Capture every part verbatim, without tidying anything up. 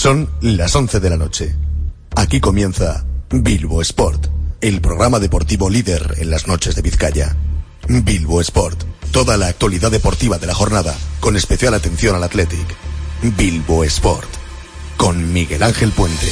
Son las once de la noche. Aquí comienza Bilbo Sport, el programa deportivo líder en las noches de Vizcaya. Bilbo Sport, toda la actualidad deportiva de la jornada, con especial atención al Athletic. Bilbo Sport, con Miguel Ángel Puente.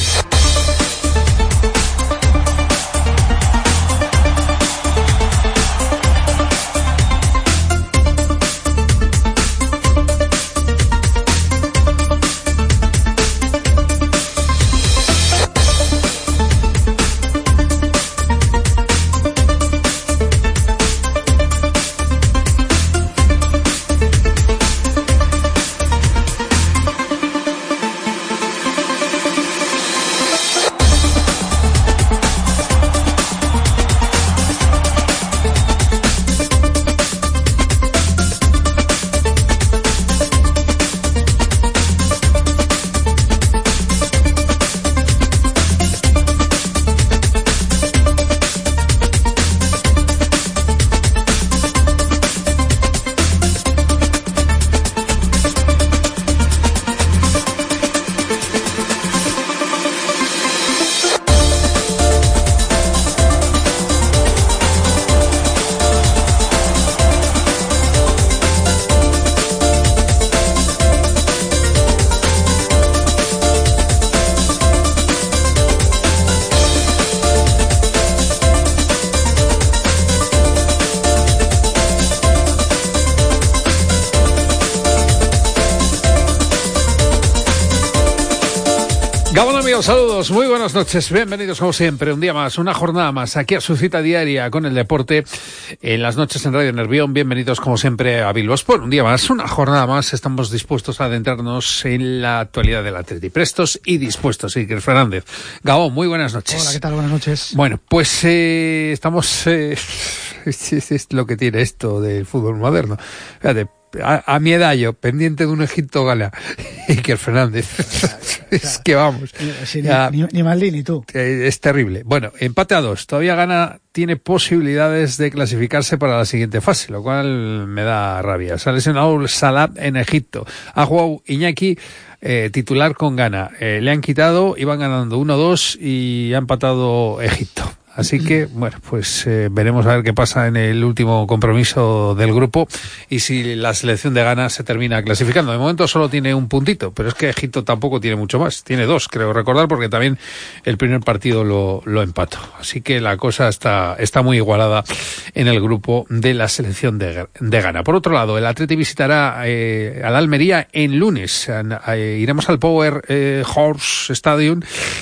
Saludos, muy buenas noches, bienvenidos como siempre, un día más, una jornada más, aquí a su cita diaria con el deporte, en las noches en Radio Nervión. Bienvenidos como siempre a Bilbo Sport, un día más, una jornada más, estamos dispuestos a adentrarnos en la actualidad del Atleti, prestos y dispuestos. Iker Fernández, Gabón, muy buenas noches. Hola, ¿qué tal? Buenas noches. Bueno, pues eh, estamos, eh, es, es, es lo que tiene esto del fútbol moderno, fíjate. A, a mi edad yo, pendiente de un Egipto-Gana, Iker Fernández. Claro, claro. Es que vamos. Sí, ya, ni, ni Maldini, tú. Es terrible. Bueno, empate a dos. Todavía Ghana tiene posibilidades de clasificarse para la siguiente fase, lo cual me da rabia. Se ha lesionado Salah en Egipto. Ha jugado Iñaki, eh, titular con Ghana. Eh, le han quitado, iban ganando uno dos y ha empatado Egipto. Así que, bueno, pues eh, veremos a ver qué pasa en el último compromiso del grupo y si la selección de Ghana se termina clasificando. De momento solo tiene un puntito, pero es que Egipto tampoco tiene mucho más. Tiene dos, creo recordar, porque también el primer partido lo, lo empató. Así que la cosa está, está muy igualada en el grupo de la selección de, de Ghana. Por otro lado, el Atleti visitará eh, al Almería en lunes. Eh, iremos al Power eh, Horse Stadium,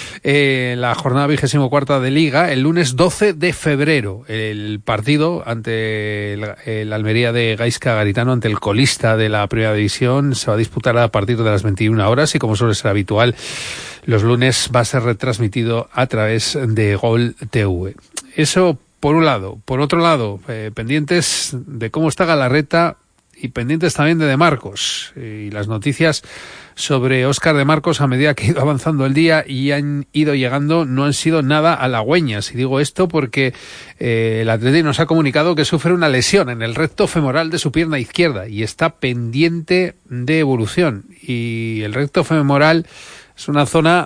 eh, la jornada vigésimo cuarta de Liga, el lunes doce de febrero, el partido ante el, el Almería de Gaizka Garitano ante el colista de la primera división se va a disputar a partir de las veintiuna horas y, como suele ser habitual, los lunes va a ser retransmitido a través de Gol T V. Eso por un lado. Por otro lado, eh, pendientes de cómo está Galarreta y pendientes también de De Marcos y las noticias sobre Óscar De Marcos a medida que ha ido avanzando el día y han ido llegando no han sido nada halagüeñas. Y digo esto porque eh, el Atleti nos ha comunicado que sufre una lesión en el recto femoral de su pierna izquierda y está pendiente de evolución. Y el recto femoral es una zona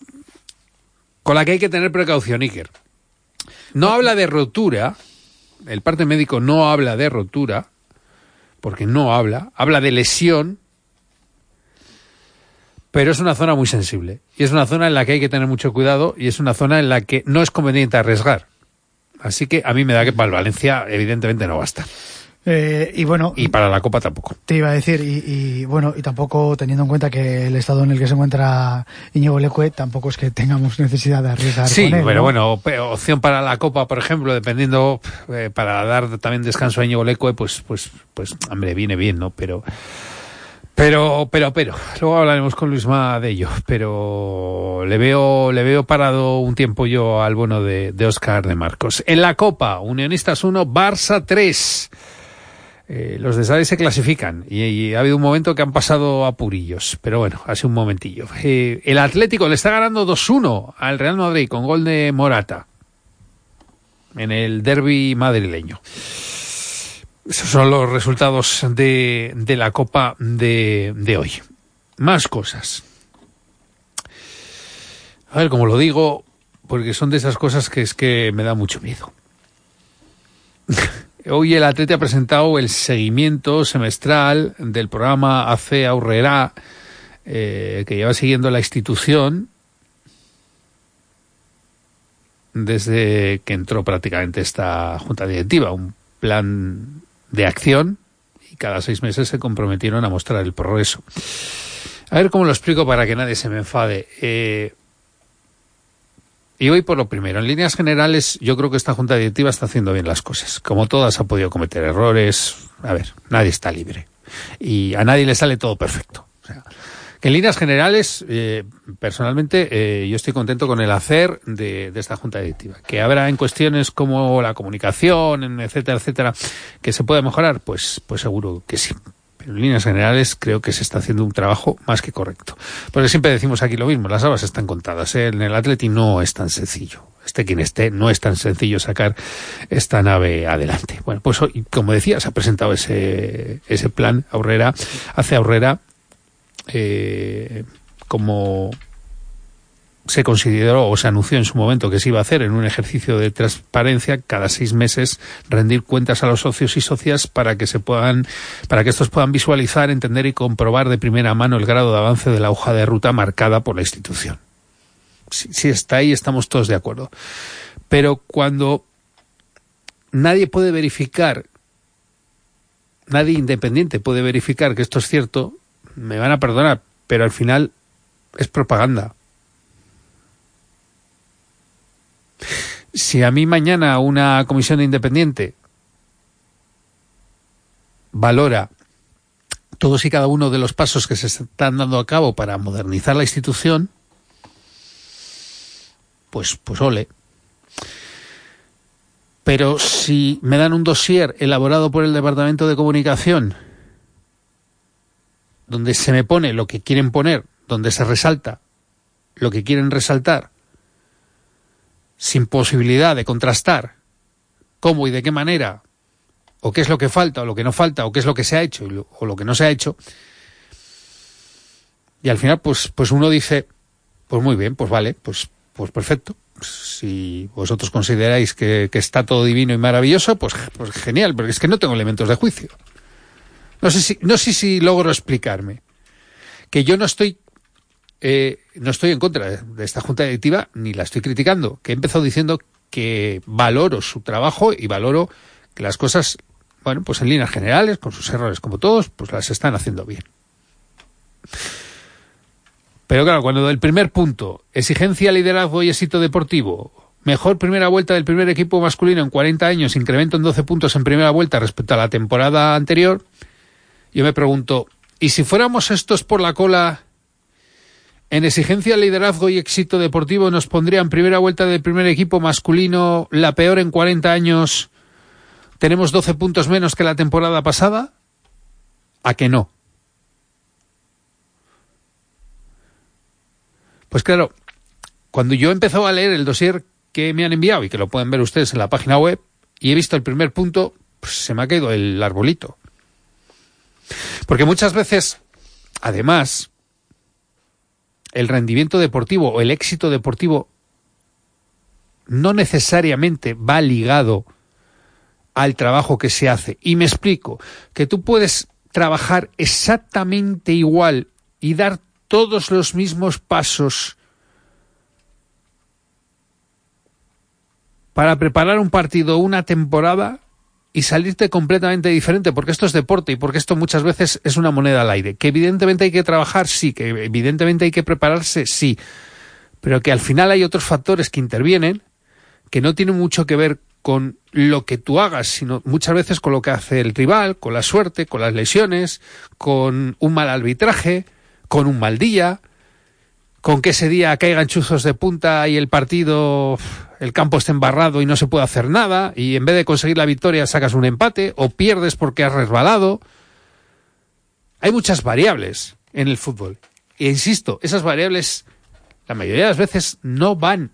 con la que hay que tener precaución, Iker. No habla de rotura, el parte médico no habla de rotura, porque no habla, habla de lesión, pero es una zona muy sensible y es una zona en la que hay que tener mucho cuidado y es una zona en la que no es conveniente arriesgar. Así que a mí me da que para el Valencia evidentemente no basta. Eh, y bueno, y para la Copa tampoco. Te iba a decir, y, y bueno, y tampoco teniendo en cuenta que el estado en el que se encuentra Íñigo Leque, tampoco es que tengamos necesidad de arriesgar. Sí, con él, pero ¿no? bueno, opción para la Copa, por ejemplo, dependiendo, eh, para dar también descanso a Íñigo Leque, pues, pues, pues, hombre, viene bien, ¿no? Pero, pero, pero, pero, luego hablaremos con Luisma de ello, pero le veo, le veo parado un tiempo yo al bueno de, de Óscar De Marcos. En la Copa, Unionistas uno, Barça tres. Eh, los de Sade se clasifican y, y ha habido un momento que han pasado apurillos, pero bueno, hace un momentillo. Eh, el Atlético le está ganando dos uno al Real Madrid con gol de Morata en el derbi madrileño. Esos son los resultados de, de la Copa de, de hoy. Más cosas. A ver, como lo digo, porque son de esas cosas que es que me da mucho miedo. Hoy el Atleti ha presentado el seguimiento semestral del programa A C Aurrera, eh, que lleva siguiendo la institución desde que entró prácticamente esta junta directiva. Un plan de acción y cada seis meses se comprometieron a mostrar el progreso. A ver cómo lo explico para que nadie se me enfade. Eh, y voy por lo primero. En líneas generales, yo creo que esta junta directiva está haciendo bien las cosas. Como todas, ha podido cometer errores. A ver, nadie está libre. Y a nadie le sale todo perfecto. O sea, que en líneas generales, eh, personalmente, eh, yo estoy contento con el hacer de, de esta junta directiva. Que habrá en cuestiones como la comunicación, etcétera, etcétera, que se pueda mejorar, pues, pues seguro que sí. Pero en líneas generales creo que se está haciendo un trabajo más que correcto. Porque siempre decimos aquí lo mismo, las habas están contadas, ¿eh? En el Atleti no es tan sencillo. Esté quien esté, no es tan sencillo sacar esta nave adelante. Bueno, pues hoy, como decía, se ha presentado ese, ese plan Aurrera, hace Aurrera, eh, como se consideró o se anunció en su momento que se iba a hacer en un ejercicio de transparencia, cada seis meses rendir cuentas a los socios y socias para que se puedan, para que estos puedan visualizar, entender y comprobar de primera mano el grado de avance de la hoja de ruta marcada por la institución. Si, si está ahí, estamos todos de acuerdo. Pero cuando nadie puede verificar, nadie independiente puede verificar que esto es cierto, me van a perdonar, pero al final es propaganda. Si a mí mañana una comisión independiente valora todos y cada uno de los pasos que se están dando a cabo para modernizar la institución, pues, pues ole. Pero si me dan un dossier elaborado por el Departamento de Comunicación, donde se me pone lo que quieren poner, donde se resalta lo que quieren resaltar, sin posibilidad de contrastar cómo y de qué manera, o qué es lo que falta, o lo que no falta, o qué es lo que se ha hecho, o lo que no se ha hecho, y al final pues, pues uno dice, pues muy bien, pues vale, pues, pues perfecto. Si vosotros consideráis que, que está todo divino y maravilloso, pues, pues genial, porque es que no tengo elementos de juicio. No sé si, no sé si logro explicarme. Que yo no estoy Eh, no estoy en contra de esta junta directiva ni la estoy criticando, que he empezado diciendo que valoro su trabajo y valoro que las cosas, bueno, pues en líneas generales, con sus errores como todos, pues las están haciendo bien. Pero claro, cuando el primer punto, exigencia, liderazgo y éxito deportivo, mejor primera vuelta del primer equipo masculino en cuarenta años, incremento en doce puntos en primera vuelta respecto a la temporada anterior, yo me pregunto, ¿y si fuéramos estos por la cola? En exigencia, liderazgo y éxito deportivo nos pondría en primera vuelta del primer equipo masculino la peor en cuarenta años. ¿Tenemos doce puntos menos que la temporada pasada? ¿A que no? Pues claro, cuando yo he empezado a leer el dossier que me han enviado y que lo pueden ver ustedes en la página web y he visto el primer punto, pues se me ha caído el arbolito. Porque muchas veces, además, el rendimiento deportivo o el éxito deportivo no necesariamente va ligado al trabajo que se hace. Y me explico, que tú puedes trabajar exactamente igual y dar todos los mismos pasos para preparar un partido o una temporada y salirte completamente diferente, porque esto es deporte y porque esto muchas veces es una moneda al aire. Que evidentemente hay que trabajar, sí, que evidentemente hay que prepararse, sí, pero que al final hay otros factores que intervienen que no tienen mucho que ver con lo que tú hagas, sino muchas veces con lo que hace el rival, con la suerte, con las lesiones, con un mal arbitraje, con un mal día, con que ese día caigan chuzos de punta y el partido, el campo esté embarrado y no se puede hacer nada, y en vez de conseguir la victoria sacas un empate, o pierdes porque has resbalado. Hay muchas variables en el fútbol. E insisto, esas variables, la mayoría de las veces, no van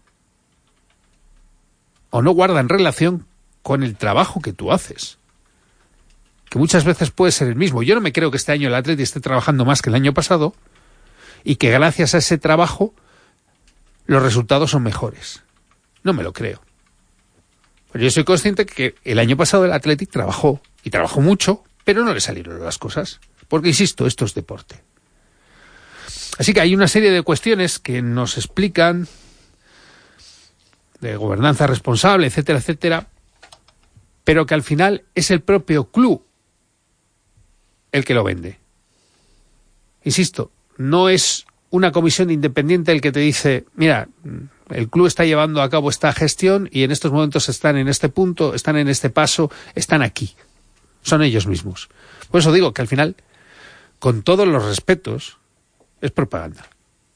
o no guardan relación con el trabajo que tú haces, que muchas veces puede ser el mismo. Yo no me creo que este año el Atleti esté trabajando más que el año pasado, y que gracias a ese trabajo los resultados son mejores. No me lo creo. Pero yo soy consciente que el año pasado el Athletic trabajó, y trabajó mucho, pero no le salieron las cosas. Porque, insisto, esto es deporte. Así que hay una serie de cuestiones que nos explican de gobernanza responsable, etcétera, etcétera, pero que al final es el propio club el que lo vende. Insisto, no es una comisión independiente el que te dice, mira, el club está llevando a cabo esta gestión y en estos momentos están en este punto, están en este paso, están aquí. Son ellos mismos. Por eso digo que al final, con todos los respetos, es propaganda.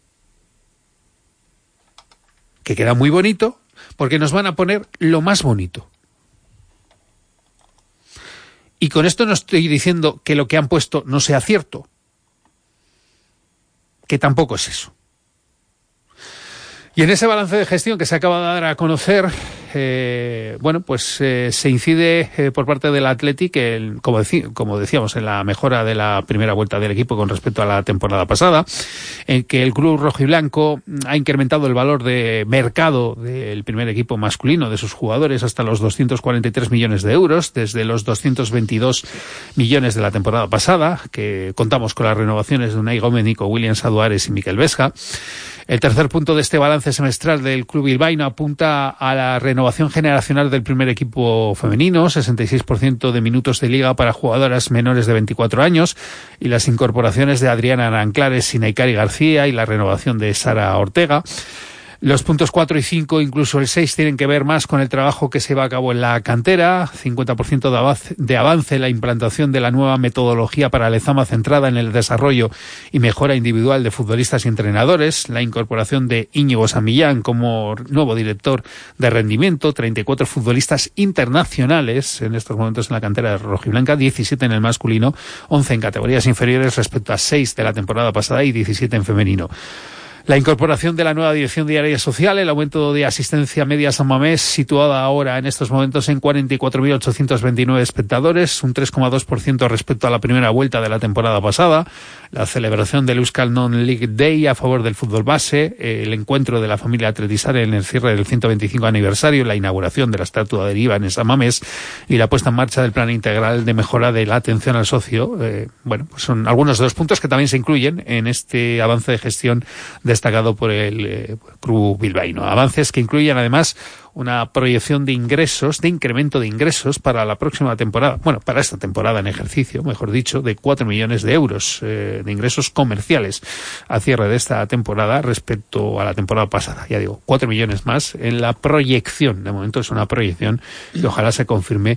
Que queda muy bonito porque nos van a poner lo más bonito. Y con esto no estoy diciendo que lo que han puesto no sea cierto, que tampoco es eso. Y en ese balance de gestión que se acaba de dar a conocer, eh, bueno, pues eh, se incide eh, por parte del Athletic, el, como, deci- como decíamos, en la mejora de la primera vuelta del equipo con respecto a la temporada pasada, en que el club rojiblanco ha incrementado el valor de mercado del primer equipo masculino, de sus jugadores, hasta los doscientos cuarenta y tres millones de euros, desde los doscientos veintidós millones de la temporada pasada, que contamos con las renovaciones de Unai Gómez, Nico Williams, Aduares y Miquel Vesga. El tercer punto de este balance semestral del club bilbaíno apunta a la renovación generacional del primer equipo femenino, sesenta y seis por ciento de minutos de liga para jugadoras menores de veinticuatro años, y las incorporaciones de Adriana Aranclares y Naikari García y la renovación de Sara Ortega. Los puntos cuatro y cinco, incluso el seis, tienen que ver más con el trabajo que se va a cabo en la cantera, cincuenta por ciento de avance, de avance en la implantación de la nueva metodología para Lezama centrada en el desarrollo y mejora individual de futbolistas y entrenadores, la incorporación de Íñigo San Millán como nuevo director de rendimiento, treinta y cuatro futbolistas internacionales en estos momentos en la cantera de rojiblanca, diecisiete en el masculino, once en categorías inferiores respecto a seis de la temporada pasada y diecisiete en femenino. La incorporación de la nueva dirección de área social, el aumento de asistencia media San Mamés, situada ahora en estos momentos en cuarenta y cuatro mil ochocientos veintinueve espectadores, un tres coma dos por ciento respecto a la primera vuelta de la temporada pasada, la celebración del Euskal Non-League Day a favor del fútbol base, el encuentro de la familia Atletizare en el cierre del ciento veinticinco aniversario, la inauguración de la estatua de Iván en San Mamés y la puesta en marcha del plan integral de mejora de la atención al socio. Eh, bueno, pues son algunos de los puntos que también se incluyen en este avance de gestión de destacado por el eh, club bilbaíno. Avances que incluyen además una proyección de ingresos, de incremento de ingresos para la próxima temporada, bueno, para esta temporada en ejercicio, mejor dicho, de cuatro millones de euros eh, de ingresos comerciales a cierre de esta temporada respecto a la temporada pasada. Ya digo, cuatro millones más en la proyección. De momento es una proyección y ojalá se confirme,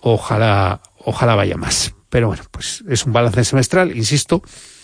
ojalá, ojalá vaya más. Pero bueno, pues es un balance semestral, insisto.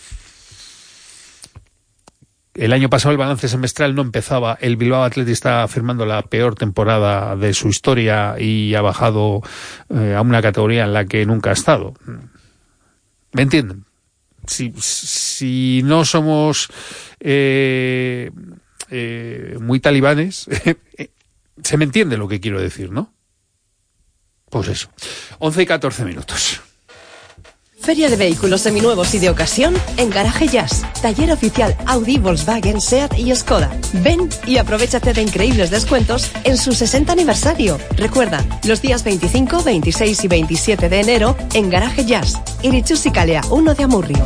El año pasado el balance semestral no empezaba. El Bilbao Athletic está firmando la peor temporada de su historia y ha bajado eh, a una categoría en la que nunca ha estado. ¿Me entienden? Si, si no somos eh, eh, muy talibanes, se me entiende lo que quiero decir, ¿no? Pues eso. once y catorce minutos. Feria de vehículos seminuevos y de ocasión en Garaje Jazz, taller oficial Audi, Volkswagen, Seat y Skoda. Ven y aprovéchate de increíbles descuentos en su sesenta aniversario. Recuerda, los días veinticinco, veintiséis y veintisiete de enero en Garaje Jazz, Irichus y Calea uno de Amurrio.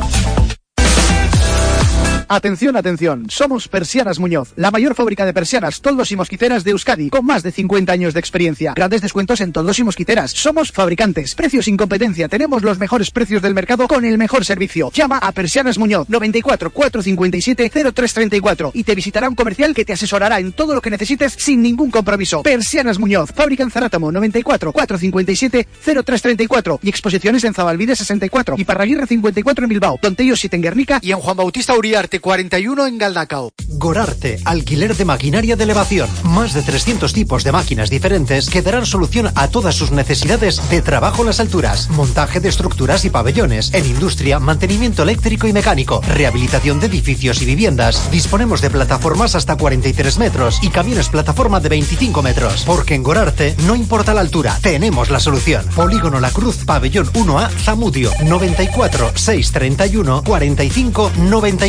Atención, atención, somos Persianas Muñoz, la mayor fábrica de persianas, toldos y mosquiteras de Euskadi, con más de cincuenta años de experiencia. Grandes descuentos en toldos y mosquiteras. Somos fabricantes, precios sin competencia, tenemos los mejores precios del mercado con el mejor servicio. Llama a Persianas Muñoz, noventa y cuatro, cuatrocientos cincuenta y siete, cero tres treinta y cuatro y te visitará un comercial que te asesorará en todo lo que necesites sin ningún compromiso. Persianas Muñoz, fábrica en Zarátamo, noventa y cuatro, cuatrocientos cincuenta y siete, cero tres treinta y cuatro y exposiciones en Zabalbide sesenta y cuatro y Parraguirre cincuenta y cuatro en Bilbao, Tontello siete en Guernica y en Juan Bautista Uriarte cuarenta y uno en Galdacao. Gorarte, alquiler de maquinaria de elevación. Más de trescientos tipos de máquinas diferentes que darán solución a todas sus necesidades de trabajo en las alturas. Montaje de estructuras y pabellones. En industria, mantenimiento eléctrico y mecánico. Rehabilitación de edificios y viviendas. Disponemos de plataformas hasta cuarenta y tres metros y camiones plataforma de veinticinco metros. Porque en Gorarte no importa la altura, tenemos la solución. Polígono La Cruz, pabellón uno A, Zamudio. noventa y cuatro, seiscientos treinta y uno, cuarenta y cinco, noventa y cuatro.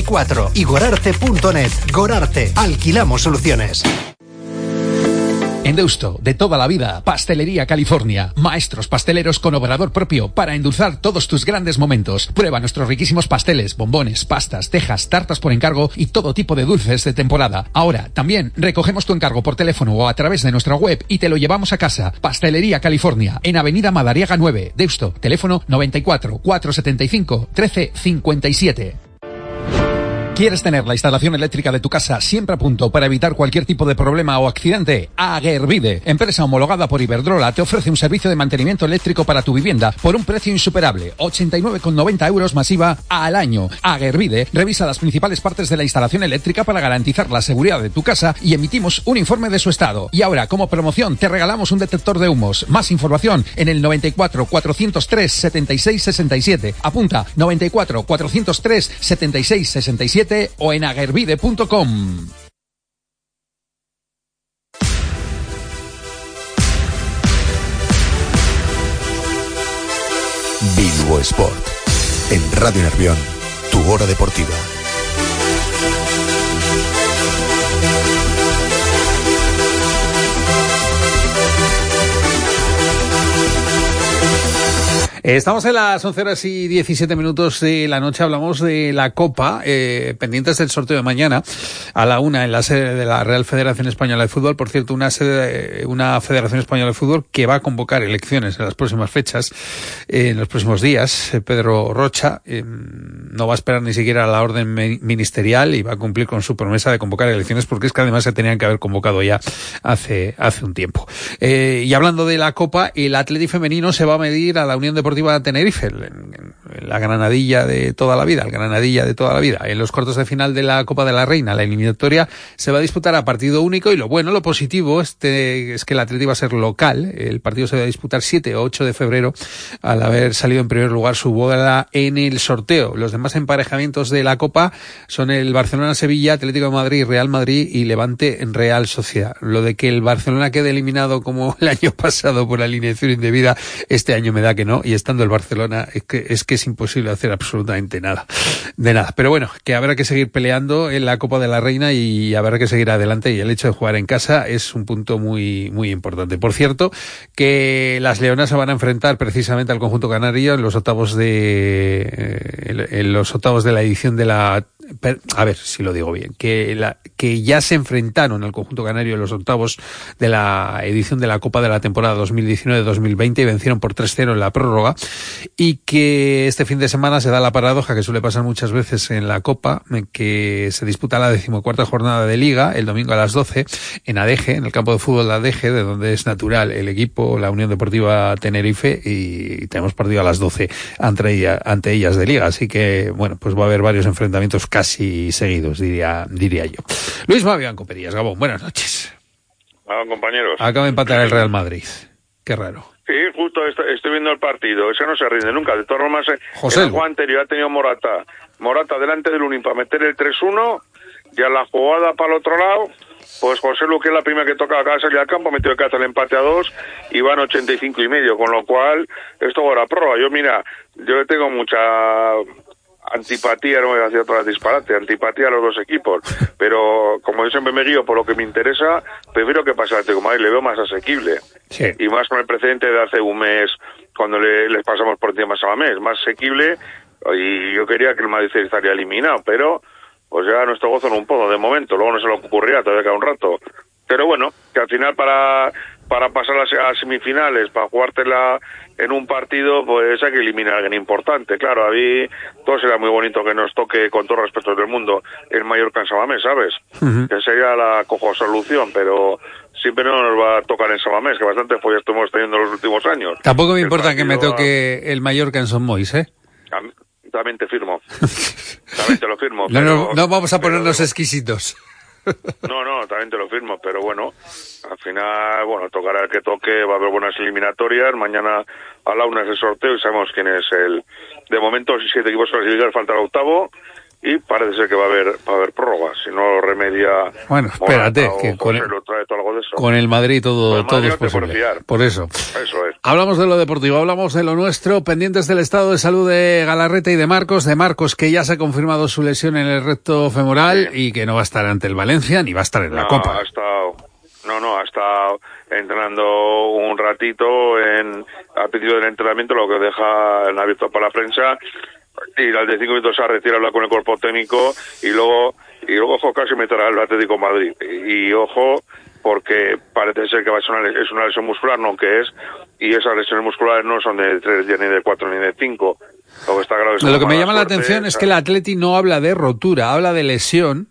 metro. Y gorarte punto net. Gorarte. Alquilamos soluciones. En Deusto, de toda la vida, Pastelería California. Maestros pasteleros con obrador propio para endulzar todos tus grandes momentos. Prueba nuestros riquísimos pasteles, bombones, pastas, tejas, tartas por encargo y todo tipo de dulces de temporada. Ahora, también recogemos tu encargo por teléfono o a través de nuestra web y te lo llevamos a casa. Pastelería California, en Avenida Madariaga nueve, Deusto. Teléfono noventa y cuatro, cuatrocientos setenta y cinco, trece cincuenta y siete. ¿Quieres tener la instalación eléctrica de tu casa siempre a punto para evitar cualquier tipo de problema o accidente? Agerbide, empresa homologada por Iberdrola, te ofrece un servicio de mantenimiento eléctrico para tu vivienda por un precio insuperable, ochenta y nueve con noventa euros masiva al año. Agerbide revisa las principales partes de la instalación eléctrica para garantizar la seguridad de tu casa y emitimos un informe de su estado. Y ahora, como promoción, te regalamos un detector de humos. Más información en el noventa y cuatro, cuatrocientos tres, setenta y seis sesenta y siete. Apunta noventa y cuatro, cuatrocientos tres, setenta y seis sesenta y siete o en agerbide punto com. Bilbo Sport. En Radio Nervión, tu hora deportiva. Estamos en las once horas y diecisiete minutos de la noche. Hablamos de la Copa, eh, pendientes del sorteo de mañana a la una en la sede de la Real Federación Española de Fútbol. Por cierto, una sede, una Federación Española de Fútbol que va a convocar elecciones en las próximas fechas, eh, en los próximos días. Eh, Pedro Rocha eh, no va a esperar ni siquiera a la orden ministerial y va a cumplir con su promesa de convocar elecciones, porque es que además se tenían que haber convocado ya hace hace un tiempo. Eh, y hablando de la Copa, el Atleti femenino se va a medir a la Unión Deportiva Tenerife, en, en la Granadilla de toda la vida, el Granadilla de toda la vida. En los cuartos de final de la Copa de la Reina, la eliminatoria se va a disputar a partido único, y lo bueno, lo positivo este, es que el Atleti va a ser local. El partido se va a disputar siete o ocho de febrero, al haber salido en primer lugar su bola en el sorteo. Los demás emparejamientos de la Copa son el Barcelona-Sevilla, Atlético de Madrid, Real Madrid y Levante en Real Sociedad. Lo de que el Barcelona quede eliminado como el año pasado por alineación indebida, este año me da que no, y estando el Barcelona es que es que es imposible hacer absolutamente nada de nada, pero bueno, que habrá que seguir peleando en la Copa de la Reina y habrá que seguir adelante, y el hecho de jugar en casa es un punto muy muy importante. Por cierto, que las leonas se van a enfrentar precisamente al conjunto canario en los octavos de eh, en los octavos de la edición de la a ver si lo digo bien, que la que ya se enfrentaron al conjunto canario en los octavos de la edición de la Copa de la temporada dos mil diecinueve dos mil veinte y vencieron por tres cero en la prórroga, y que este fin de semana se da la paradoja que suele pasar muchas veces en la Copa, en que se disputa la decimocuarta jornada de Liga el domingo a las doce en Adeje, en el campo de fútbol de Adeje, de donde es natural el equipo, la Unión Deportiva Tenerife, y tenemos partido a las doce ante, ella, ante ellas de Liga, así que bueno, pues va a haber varios enfrentamientos casi seguidos, diría diría yo. Luis Fabián Coperías, Gabón, buenas noches. Hola, compañeros. Acaba de empatar el Real Madrid. Qué raro. Sí, justo estoy, estoy viendo el partido. Ese no se rinde nunca. De todas formas, José, en el juego anterior ha tenido Morata. Morata delante del Lunin para meter el tres uno. Ya la jugada para el otro lado. Pues José Lu, que es la primera que toca acá salir al campo, metió el caza el empate a dos y van ochenta y cinco y medio. Con lo cual, esto va a la prórroga. Yo, mira, yo le tengo mucha antipatía, no voy a decir otras disparate, antipatía a los dos equipos, pero como yo siempre me guío por lo que me interesa, prefiero que pase al Atlético de Madrid, le veo más asequible, sí. Y más con el precedente de hace un mes, cuando le, les pasamos por encima a mes, más asequible, y yo quería que el Madrid estaría eliminado, pero pues ya nuestro gozo en un poco de momento, luego no se lo ocurrirá, todavía queda un rato, pero bueno, que al final para para pasar a, a semifinales, para jugártela en un partido, pues hay que eliminar a alguien importante. Claro, a mí todo sería muy bonito que nos toque, con todo respeto del mundo, el Mallorca en Samamés, ¿sabes? Uh-huh. Que sería la cojo solución, pero siempre no nos va a tocar en Samamés, que bastante follas estuvimos teniendo en los últimos años. Tampoco me el importa que me toque a... el Mallorca en Son Mois, ¿eh? También te firmo. También te lo firmo. No, pero, no, no vamos a ponernos pero... exquisitos. No, no, también te lo firmo, pero bueno, al final, bueno, tocará el que toque, va a haber buenas eliminatorias, mañana a la una es el sorteo y sabemos quién es el, de momento, si siete equipos clasificados, falta el octavo, y parece ser que va a haber, va a haber prórroga, si no remedia. Bueno, espérate, que con el, lo trae todo algo de eso. Con el Madrid todo, el Madrid todo no es posible. Por, por eso. Eso es. Hablamos de lo deportivo, hablamos de lo nuestro, pendientes del estado de salud de Galarreta y de Marcos, de Marcos que ya se ha confirmado su lesión en el recto femoral sí. y que no va a estar ante el Valencia ni va a estar en no, la Copa. Ha estado, no, no, ha estado entrenando un ratito en, al principio del entrenamiento, lo que deja en abierto para la prensa, y al de cinco minutos se ha retirado con el cuerpo técnico y luego, y luego ojo, casi meterá al Atlético de Madrid. Y, y ojo, porque parece ser que va a ser una, es una lesión muscular, no que es, y esas lesiones musculares no son de tres días, ni de cuatro, ni de cinco. Lo que, está claro es lo que me llama suerte, la atención es que el Atleti no habla de rotura, habla de lesión,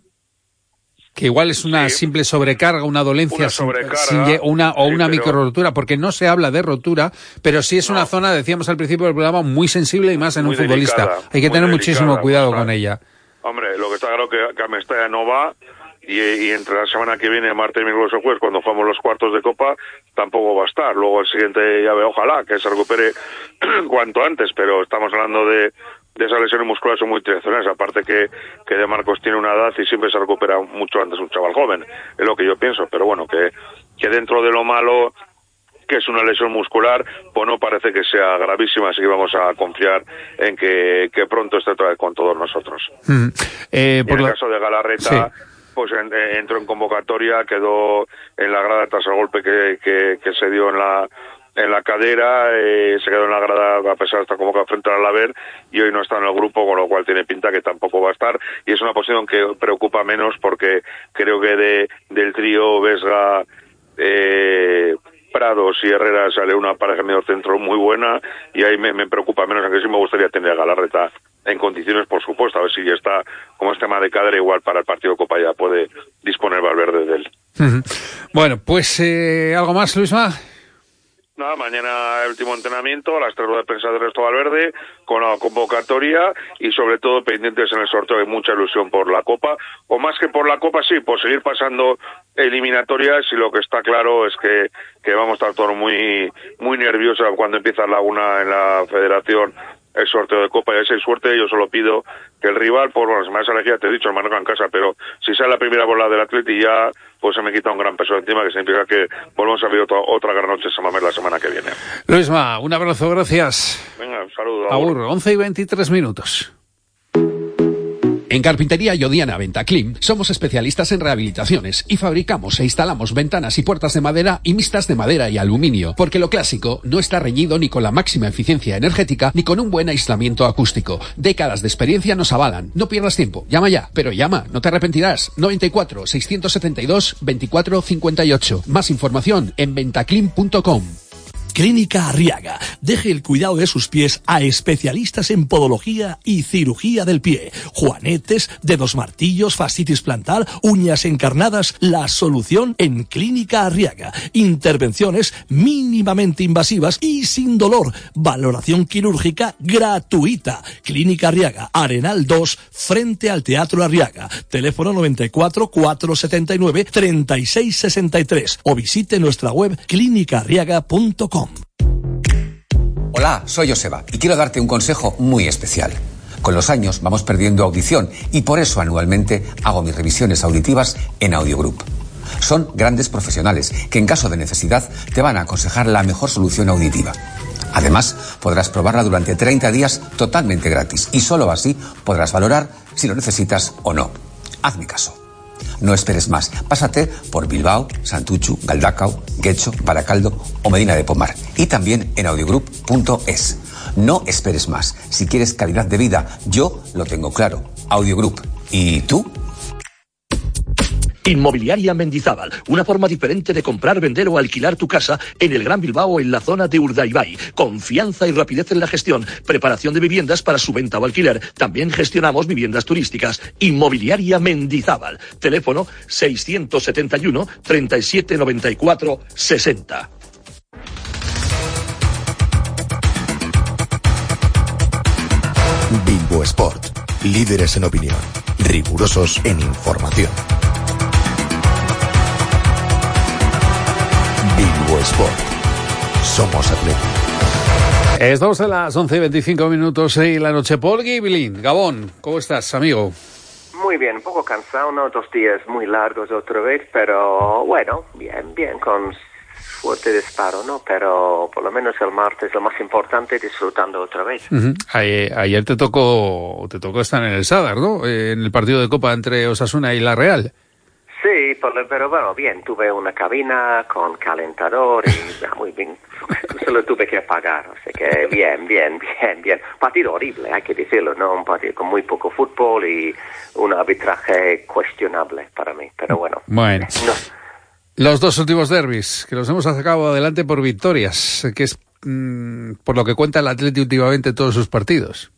que igual es una sí, simple sobrecarga, una dolencia, una sobrecarga, sin, sin, una, o sí, una pero... micro rotura, porque no se habla de rotura, pero sí es no. una zona, decíamos al principio del programa, muy sensible y más en muy un futbolista. Delicada, Hay que tener delicada, muchísimo cuidado con ella. Hombre, lo que está claro que, que Mestalla no va, y, y entre la semana que viene, martes, miércoles o jueves, cuando jugamos los cuartos de Copa, tampoco va a estar. Luego el siguiente llave, ojalá, que se recupere cuanto antes, pero estamos hablando de de esas lesiones musculares son muy tradicionales, aparte que, que De Marcos tiene una edad y siempre se recupera mucho antes un chaval joven, es lo que yo pienso, pero bueno, que, que dentro de lo malo que es una lesión muscular, pues no parece que sea gravísima, así que vamos a confiar en que, que pronto esté otra vez con todos nosotros. Mm. Eh, por en el la... caso de Galarreta, sí. pues en, en, entró en convocatoria, quedó en la grada tras el golpe que, que, que se dio en la en la cadera, eh, se quedó en la grada a pesar de estar convocado frente al Alaver y hoy no está en el grupo, con lo cual tiene pinta que tampoco va a estar, y es una posición que preocupa menos porque creo que de del trío Vesga, eh, Prados y Herrera sale una pareja medio centro muy buena y ahí me, me preocupa menos, aunque sí me gustaría tener a Galarreta en condiciones, por supuesto, a ver si ya está como es tema de cadera, igual para el partido de Copa ya puede disponer Valverde de él. Uh-huh. Bueno, pues eh, ¿algo más, Luisma? Nada, mañana el último entrenamiento, a las tres de prensa del Resto Valverde, con la convocatoria y sobre todo pendientes en el sorteo. Hay mucha ilusión por la Copa, o más que por la Copa, sí, por seguir pasando eliminatorias, y lo que está claro es que, que vamos a estar todos muy, muy nerviosos cuando empieza la una en la Federación el sorteo de Copa, y a esa suerte yo solo pido que el rival, pues bueno, se me hace elegir, te he dicho, el Mallorca en casa, pero si sale la primera bola del Atleti ya, pues se me quita un gran peso encima, que significa que volvemos a ver otra, otra gran noche San Mamés la semana que viene. Luisma, un abrazo, gracias. Venga, un saludo. Agur, once y veintitrés minutos. En Carpintería Yodiana Ventaclim somos especialistas en rehabilitaciones y fabricamos e instalamos ventanas y puertas de madera y mixtas de madera y aluminio, porque lo clásico no está reñido ni con la máxima eficiencia energética ni con un buen aislamiento acústico. Décadas de experiencia nos avalan. No pierdas tiempo. Llama ya, pero llama, no te arrepentirás. noventa y cuatro, seiscientos setenta y dos, veinticuatro cincuenta y ocho. Más información en ventaclim punto com. Clínica Arriaga. Deje el cuidado de sus pies a especialistas en podología y cirugía del pie. Juanetes, dedos martillos, fascitis plantar, uñas encarnadas. La solución en Clínica Arriaga. Intervenciones mínimamente invasivas y sin dolor. Valoración quirúrgica gratuita. Clínica Arriaga, Arenal dos, frente al Teatro Arriaga. Teléfono noventa y cuatro, cuatrocientos setenta y nueve, treinta y seis sesenta y tres. O visite nuestra web clínica arriaga punto com. Hola, soy Joseba y quiero darte un consejo muy especial. Con los años vamos perdiendo audición y por eso anualmente hago mis revisiones auditivas en Audiogroup. Son grandes profesionales que en caso de necesidad te van a aconsejar la mejor solución auditiva. Además, podrás probarla durante treinta días totalmente gratis y solo así podrás valorar si lo necesitas o no. Hazme caso. No esperes más. Pásate por Bilbao, Santuchu, Galdacao, Guecho, Baracaldo o Medina de Pomar. Y también en audiogroup punto es. No esperes más. Si quieres calidad de vida, yo lo tengo claro. Audiogroup. ¿Y tú? Inmobiliaria Mendizábal, una forma diferente de comprar, vender o alquilar tu casa en el Gran Bilbao, en la zona de Urdaibai. Confianza y rapidez en la gestión, preparación de viviendas para su venta o alquiler. También gestionamos viviendas turísticas. Inmobiliaria Mendizábal, teléfono seiscientos setenta y uno, treinta y siete noventa y cuatro, sesenta. Bilbo Sport, líderes en opinión, rigurosos en información. Bilbo Sport. Somos Atleti. Estamos a las once y veinticinco minutos y la noche. Paul Giblin, Gabón, ¿cómo estás, amigo? Muy bien, un poco cansado, ¿no? Dos días muy largos otra vez, pero bueno, bien, bien, con fuerte disparo, ¿no? Pero por lo menos el martes, lo más importante, disfrutando otra vez. Uh-huh. Ayer, ayer te tocó te tocó estar en el Sadar, ¿no? En el partido de Copa entre Osasuna y La Real. Sí, pero bueno, bien, tuve una cabina con calentador y muy bien, solo tuve que pagar, así que bien, bien, bien, bien. Partido horrible, hay que decirlo, ¿no? Un partido con muy poco fútbol y un arbitraje cuestionable para mí, pero bueno. Bueno, no. Los dos últimos derbis, que los hemos sacado adelante por victorias, que es mmm, por lo que cuenta el Atleti últimamente en todos sus partidos.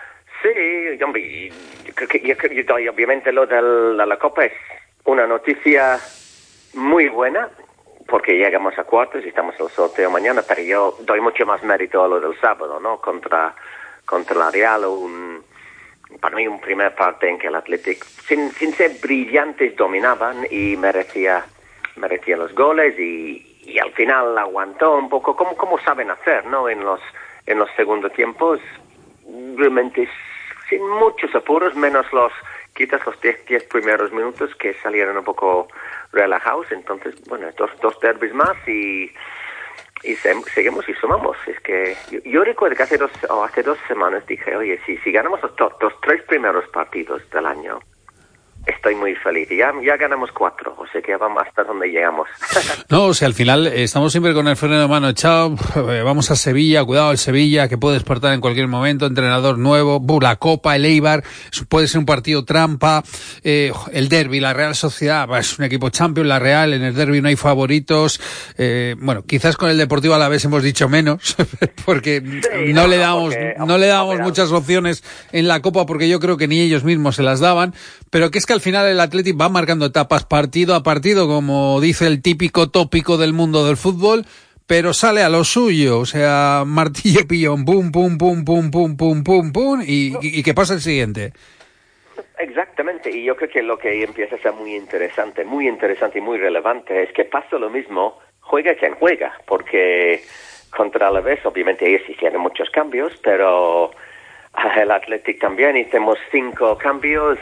Sí, hombre, yo creo que, yo creo que obviamente lo de la Copa es una noticia muy buena, porque llegamos a cuartos y estamos en el sorteo mañana, pero yo doy mucho más mérito a lo del sábado, ¿no? Contra, contra la Real, un, para mí un primer parte en que el Athletic, sin, sin ser brillantes, dominaban y merecía, merecía los goles y, y al final aguantó un poco, como, como saben hacer, ¿no? En los, en los segundos tiempos, realmente sin muchos apuros, menos los quizás los diez, diez primeros minutos que salieron un poco relajados. Entonces, bueno, dos, dos derbis más y, y se, seguimos y sumamos. Es que yo, yo recuerdo que hace dos, o hace dos semanas dije, oye, si, si ganamos los, los, los tres primeros partidos del año, estoy muy feliz. Y ya, ya ganamos cuatro, o sea que vamos hasta donde llegamos. No, o sea, al final eh, estamos siempre con el freno de mano echado. Eh, vamos a Sevilla, cuidado el Sevilla, que puede despertar en cualquier momento, entrenador nuevo, buh, la Copa, el Eibar, puede ser un partido trampa, eh, el derbi, la Real Sociedad, bah, es un equipo champion, la Real, en el derbi no hay favoritos. Eh, bueno, quizás con el Deportivo Alavés hemos dicho menos, porque sí, no, no le damos, porque, no le damos muchas opciones en la Copa, porque yo creo que ni ellos mismos se las daban, pero que es que al final el Athletic va marcando etapas partido a partido, como dice el típico tópico del mundo del fútbol, pero sale a lo suyo, o sea, martillo pillón, pum, pum, pum, pum, pum, pum, pum, pum, y, y, y que pasa el siguiente. Exactamente, y yo creo que lo que empieza a ser muy interesante, muy interesante y muy relevante es que pasa lo mismo, juega quien juega, porque contra la vez, obviamente ellos hicieron muchos cambios, pero el Athletic también hicimos cinco cambios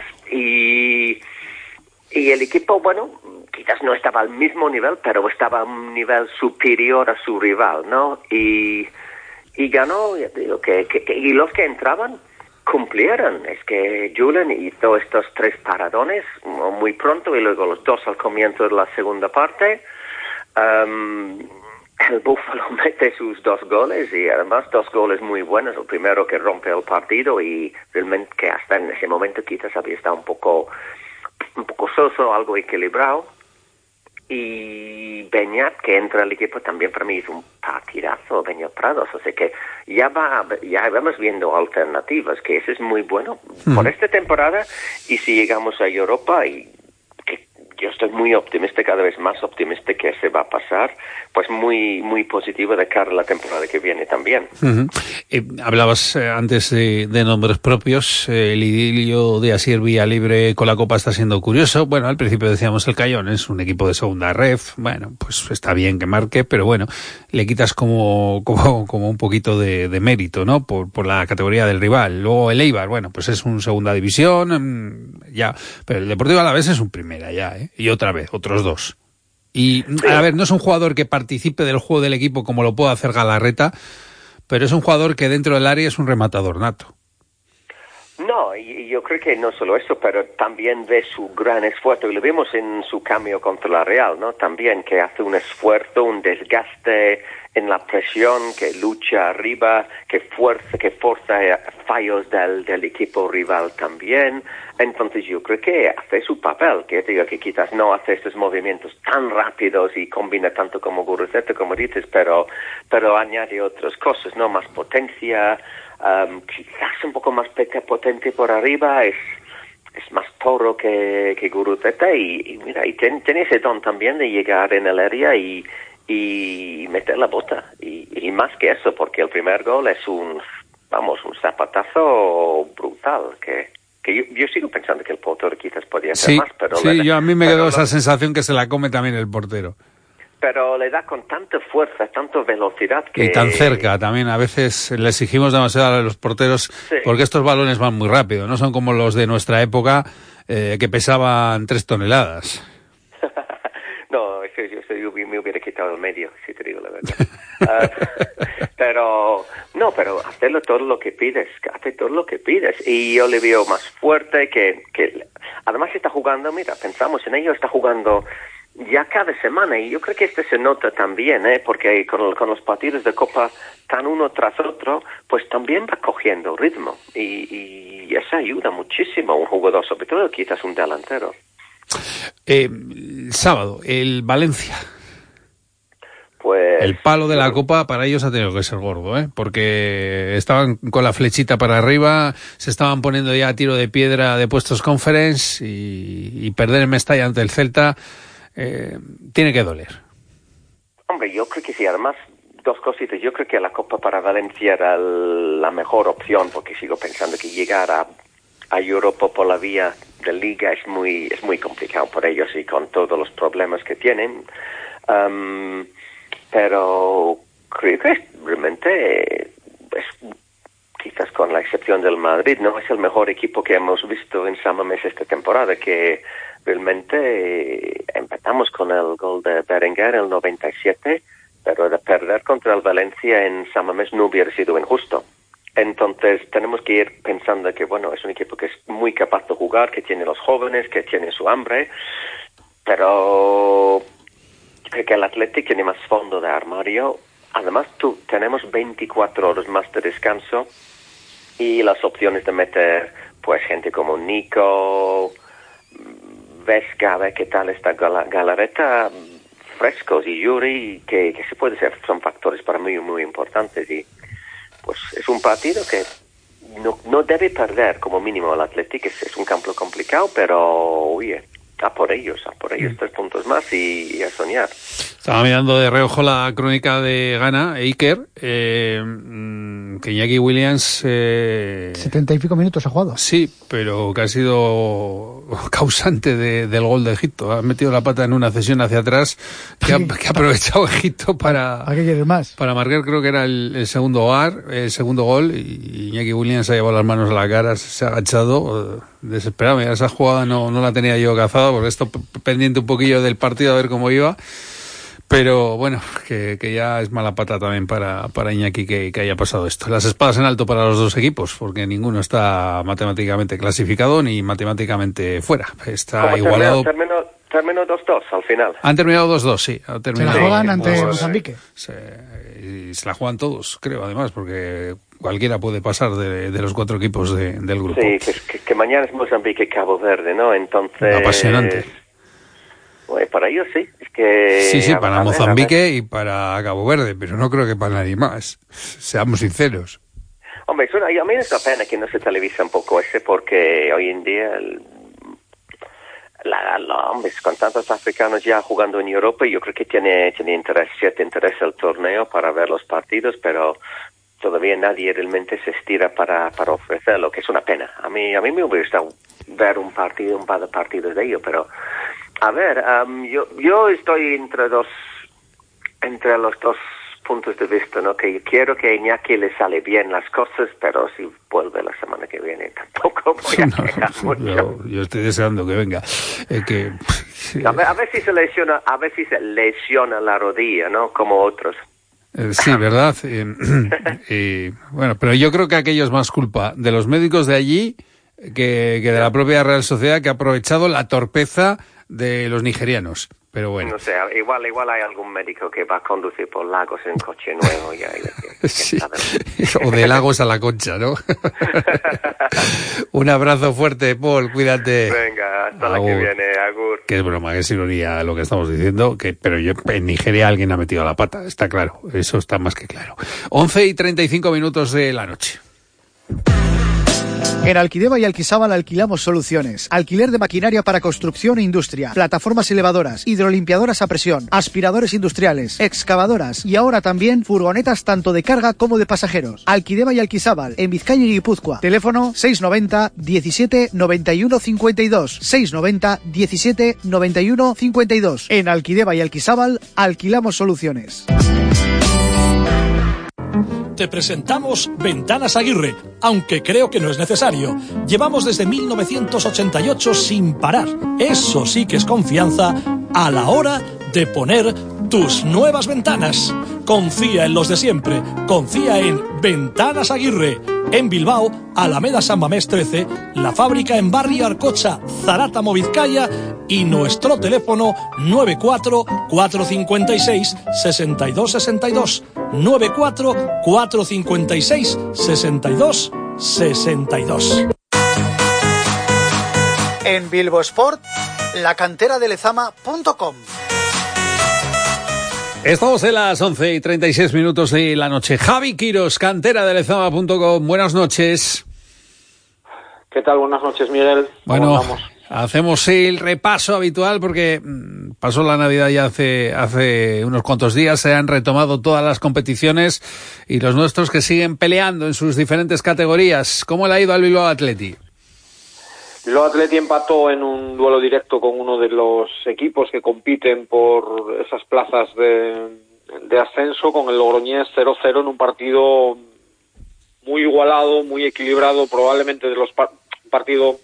y, y el equipo, bueno, quizás no estaba al mismo nivel, pero estaba a un nivel superior a su rival, ¿no? Y, y ganó, ya te digo, que, que, que, y los que entraban cumplieron. Es que Julen hizo estos tres paradones muy pronto y luego los dos al comienzo de la segunda parte. Um, El Búfalo mete sus dos goles y además dos goles muy buenos. El primero que rompe el partido y realmente que hasta en ese momento quizás había estado un poco, un poco soso, algo equilibrado. Y Beñat, que entra al equipo, también para mí es un partidazo, Beñat Prados. O sea que ya va, ya vamos viendo alternativas, que eso es muy bueno mm. por esta temporada. Y si llegamos a Europa y yo estoy muy optimista, cada vez más optimista que se va a pasar, pues muy muy positivo de cara a la temporada que viene también. Uh-huh. Eh, hablabas eh, antes de, de nombres propios, eh, el idilio de Asier Villalibre con la Copa está siendo curioso. Bueno, al principio decíamos el Cayón es un equipo de segunda ref, bueno, pues está bien que marque, pero bueno, le quitas como como, como un poquito de, de mérito, ¿no? Por, por la categoría del rival. Luego el Eibar, bueno, pues es un segunda división, mmm, ya, pero el Deportivo Alavés es un primera ya, ¿eh? Y otra vez, otros dos. Y, a ver, no es un jugador que participe del juego del equipo como lo puede hacer Galarreta, pero es un jugador que dentro del área es un rematador nato. No, y yo creo que no solo eso, pero también ve su gran esfuerzo, y lo vimos en su cambio contra la Real, ¿no? También que hace un esfuerzo, un desgaste en la presión, que lucha arriba, que fuerza, que forza fallos del, del equipo rival también. Entonces yo creo que hace su papel, que digo que quizás no hace estos movimientos tan rápidos y combina tanto como Guruceta, como dices, pero, pero añade otras cosas, ¿no? Más potencia, um, quizás un poco más potente por arriba, es, es más toro que, que Guruceta y, y mira, y tiene, tiene ese don también de llegar en el área y, y meter la bota. Y, y más que eso, porque el primer gol es un, vamos, un zapatazo brutal, que... que yo, yo sigo pensando que el portero quizás podía hacer sí, más, pero... Sí, le da, yo a mí me quedó no, esa sensación que se la come también el portero. Pero le da con tanta fuerza, tanta velocidad que... Y tan cerca también, a veces le exigimos demasiado a los porteros, sí. Porque estos balones van muy rápido, no son como los de nuestra época, eh, que pesaban tres toneladas. No, es, que yo, yo me hubiera quitado el medio, si te digo la verdad. uh, pero, no, pero hacerlo todo lo que pides, hace todo lo que pides. Y yo le veo más fuerte que, que... Además está jugando, mira, pensamos en ello, está jugando ya cada semana. Y yo creo que este se nota también, ¿eh? Porque con, con los partidos de Copa tan uno tras otro, pues también va cogiendo ritmo. Y, y eso ayuda muchísimo a un jugador, sobre todo quizás un delantero. Eh, el sábado, el Valencia. Pues... El palo de la Copa para ellos ha tenido que ser gordo, ¿eh? Porque estaban con la flechita para arriba, se estaban poniendo ya a tiro de piedra de puestos conference y, y perder en Mestalla ante el Celta eh, tiene que doler. Hombre, yo creo que sí, además... Dos cositas. Yo creo que la Copa para Valencia era la mejor opción, porque sigo pensando que llegar a, a Europa por la vía de Liga es muy es muy complicado por ellos y con todos los problemas que tienen. Um, pero creo que realmente es, quizás con la excepción del Madrid, no es el mejor equipo que hemos visto en San Mamés esta temporada, que realmente empezamos con el gol de Berenguer en el noventa y siete, pero de perder contra el Valencia en San Mamés no hubiera sido injusto. Entonces tenemos que ir pensando que, bueno, es un equipo que es muy capaz de jugar, que tiene los jóvenes, que tiene su hambre, pero creo que el Athletic tiene más fondo de armario. Además, tú, tenemos veinticuatro horas más de descanso y las opciones de meter, pues, gente como Nico, Vesca, a ver qué tal está Gal- Galarreta, frescos, y Yuri, que, que se puede ser, son factores para mí muy importantes. Y pues es un partido que no, no debe perder como mínimo el Athletic. Es, es un campo complicado, pero oye, a por ellos, a por ellos, mm. tres puntos más y, y a soñar. Estaba mirando de reojo la crónica de Ghana, Iker, eh, que Iñaki Williams... Eh, Setenta y pico minutos ha jugado. Sí, pero que ha sido causante de, del gol de Egipto. Ha metido la pata en una cesión hacia atrás que ha, que ha aprovechado Egipto para... ¿A qué quieres más? Para marcar, creo que era el, el segundo gar, el segundo gol, y Iñaki Williams ha llevado las manos a la cara, se ha agachado, desesperado. Mira, esa jugada no, no la tenía yo cazada, porque esto pendiente un poquillo del partido a ver cómo iba. Pero bueno, que, que ya es mala pata también para, para Iñaki que, que haya pasado esto. Las espadas en alto para los dos equipos, porque ninguno está matemáticamente clasificado ni matemáticamente fuera. Está igualado. Terminó, terminó dos dos al final. Han terminado dos dos, sí. Han terminado se la juegan ante dos, Mozambique. Se, y se la juegan todos, creo, además, porque cualquiera puede pasar de, de los cuatro equipos de, del grupo. Sí, que, que, que mañana es Mozambique y Cabo Verde, ¿no? Entonces... Apasionante. Bueno, para ellos sí, es que... Sí, sí, para ver, Mozambique y para Cabo Verde, pero no creo que para nadie más, seamos sinceros. Hombre, suena, a mí es una pena que no se televisa un poco ese, porque hoy en día, el, la, la, hombre, con tantos africanos ya jugando en Europa, yo creo que tiene, tiene interés, cierto interés el torneo para ver los partidos, pero todavía nadie realmente se estira para, para ofrecerlo, que es una pena. A mí, a mí me hubiera gustado ver un partido, un par de partidos de ello, pero... A ver, um, yo yo estoy entre dos, entre los dos puntos de vista, ¿no? Que quiero que a Iñaki le sale bien las cosas, pero si vuelve la semana que viene tampoco voy a quejar no, mucho. Yo, yo estoy deseando que venga. Eh, que... a, ver, a ver si se lesiona, a ver si se lesiona la rodilla, ¿no? Como otros. Eh, sí, ¿verdad? Eh, eh, bueno, pero yo creo que aquello es más culpa de los médicos de allí que, que de la propia Real Sociedad, que ha aprovechado la torpeza de los nigerianos, pero bueno. No sé, igual igual hay algún médico que va a conducir por Lagos en coche nuevo. Ya, ya, ya, sí. O de Lagos a la Concha, ¿no? Un abrazo fuerte, Paul, cuídate. Venga, hasta agur. La que viene, agur. Que es broma, que es ironía lo que estamos diciendo, que pero yo en Nigeria alguien ha metido la pata, está claro, eso está más que claro. once y treinta y cinco minutos de la noche. En Alquideva y Alquisábal alquilamos soluciones. Alquiler de maquinaria para construcción e industria, plataformas elevadoras, hidrolimpiadoras a presión, aspiradores industriales, excavadoras y ahora también furgonetas tanto de carga como de pasajeros. Alquideva y Alquisábal, en Vizcaya y Guipúzcoa. Teléfono seiscientos noventa, diecisiete, noventa y uno, cincuenta y dos. seiscientos noventa, diecisiete, noventa y uno, cincuenta y dos. En Alquideva y Alquisábal alquilamos soluciones. Te presentamos Ventanas Aguirre, aunque creo que no es necesario. Llevamos desde mil novecientos ochenta y ocho sin parar. Eso sí que es confianza a la hora de poner tus nuevas ventanas. Confía en los de siempre. Confía en Ventanas Aguirre. En Bilbao, Alameda San Mamés trece, la fábrica en Barrio Arcocha, Zarátamo, Vizcaya, y nuestro teléfono nueve cuatro cuatro cinco seis seis dos seis dos, nueve cuatro cuatro cinco seis seis dos seis dos. En Bilbo Sport, la cantera de lezama punto com. Estamos en las once y treinta y seis minutos de la noche. Javi Quiros, cantera de lezama punto com. Buenas noches. ¿Qué tal? Buenas noches, Miguel. Bueno, hacemos el repaso habitual porque pasó la Navidad ya hace, hace unos cuantos días. Se han retomado todas las competiciones y los nuestros que siguen peleando en sus diferentes categorías. ¿Cómo le ha ido al Bilbao Athletic? Bilbao Athletic empató en un duelo directo con uno de los equipos que compiten por esas plazas de, de ascenso, con el Logroñés cero cero en un partido muy igualado, muy equilibrado, probablemente de los par- partidos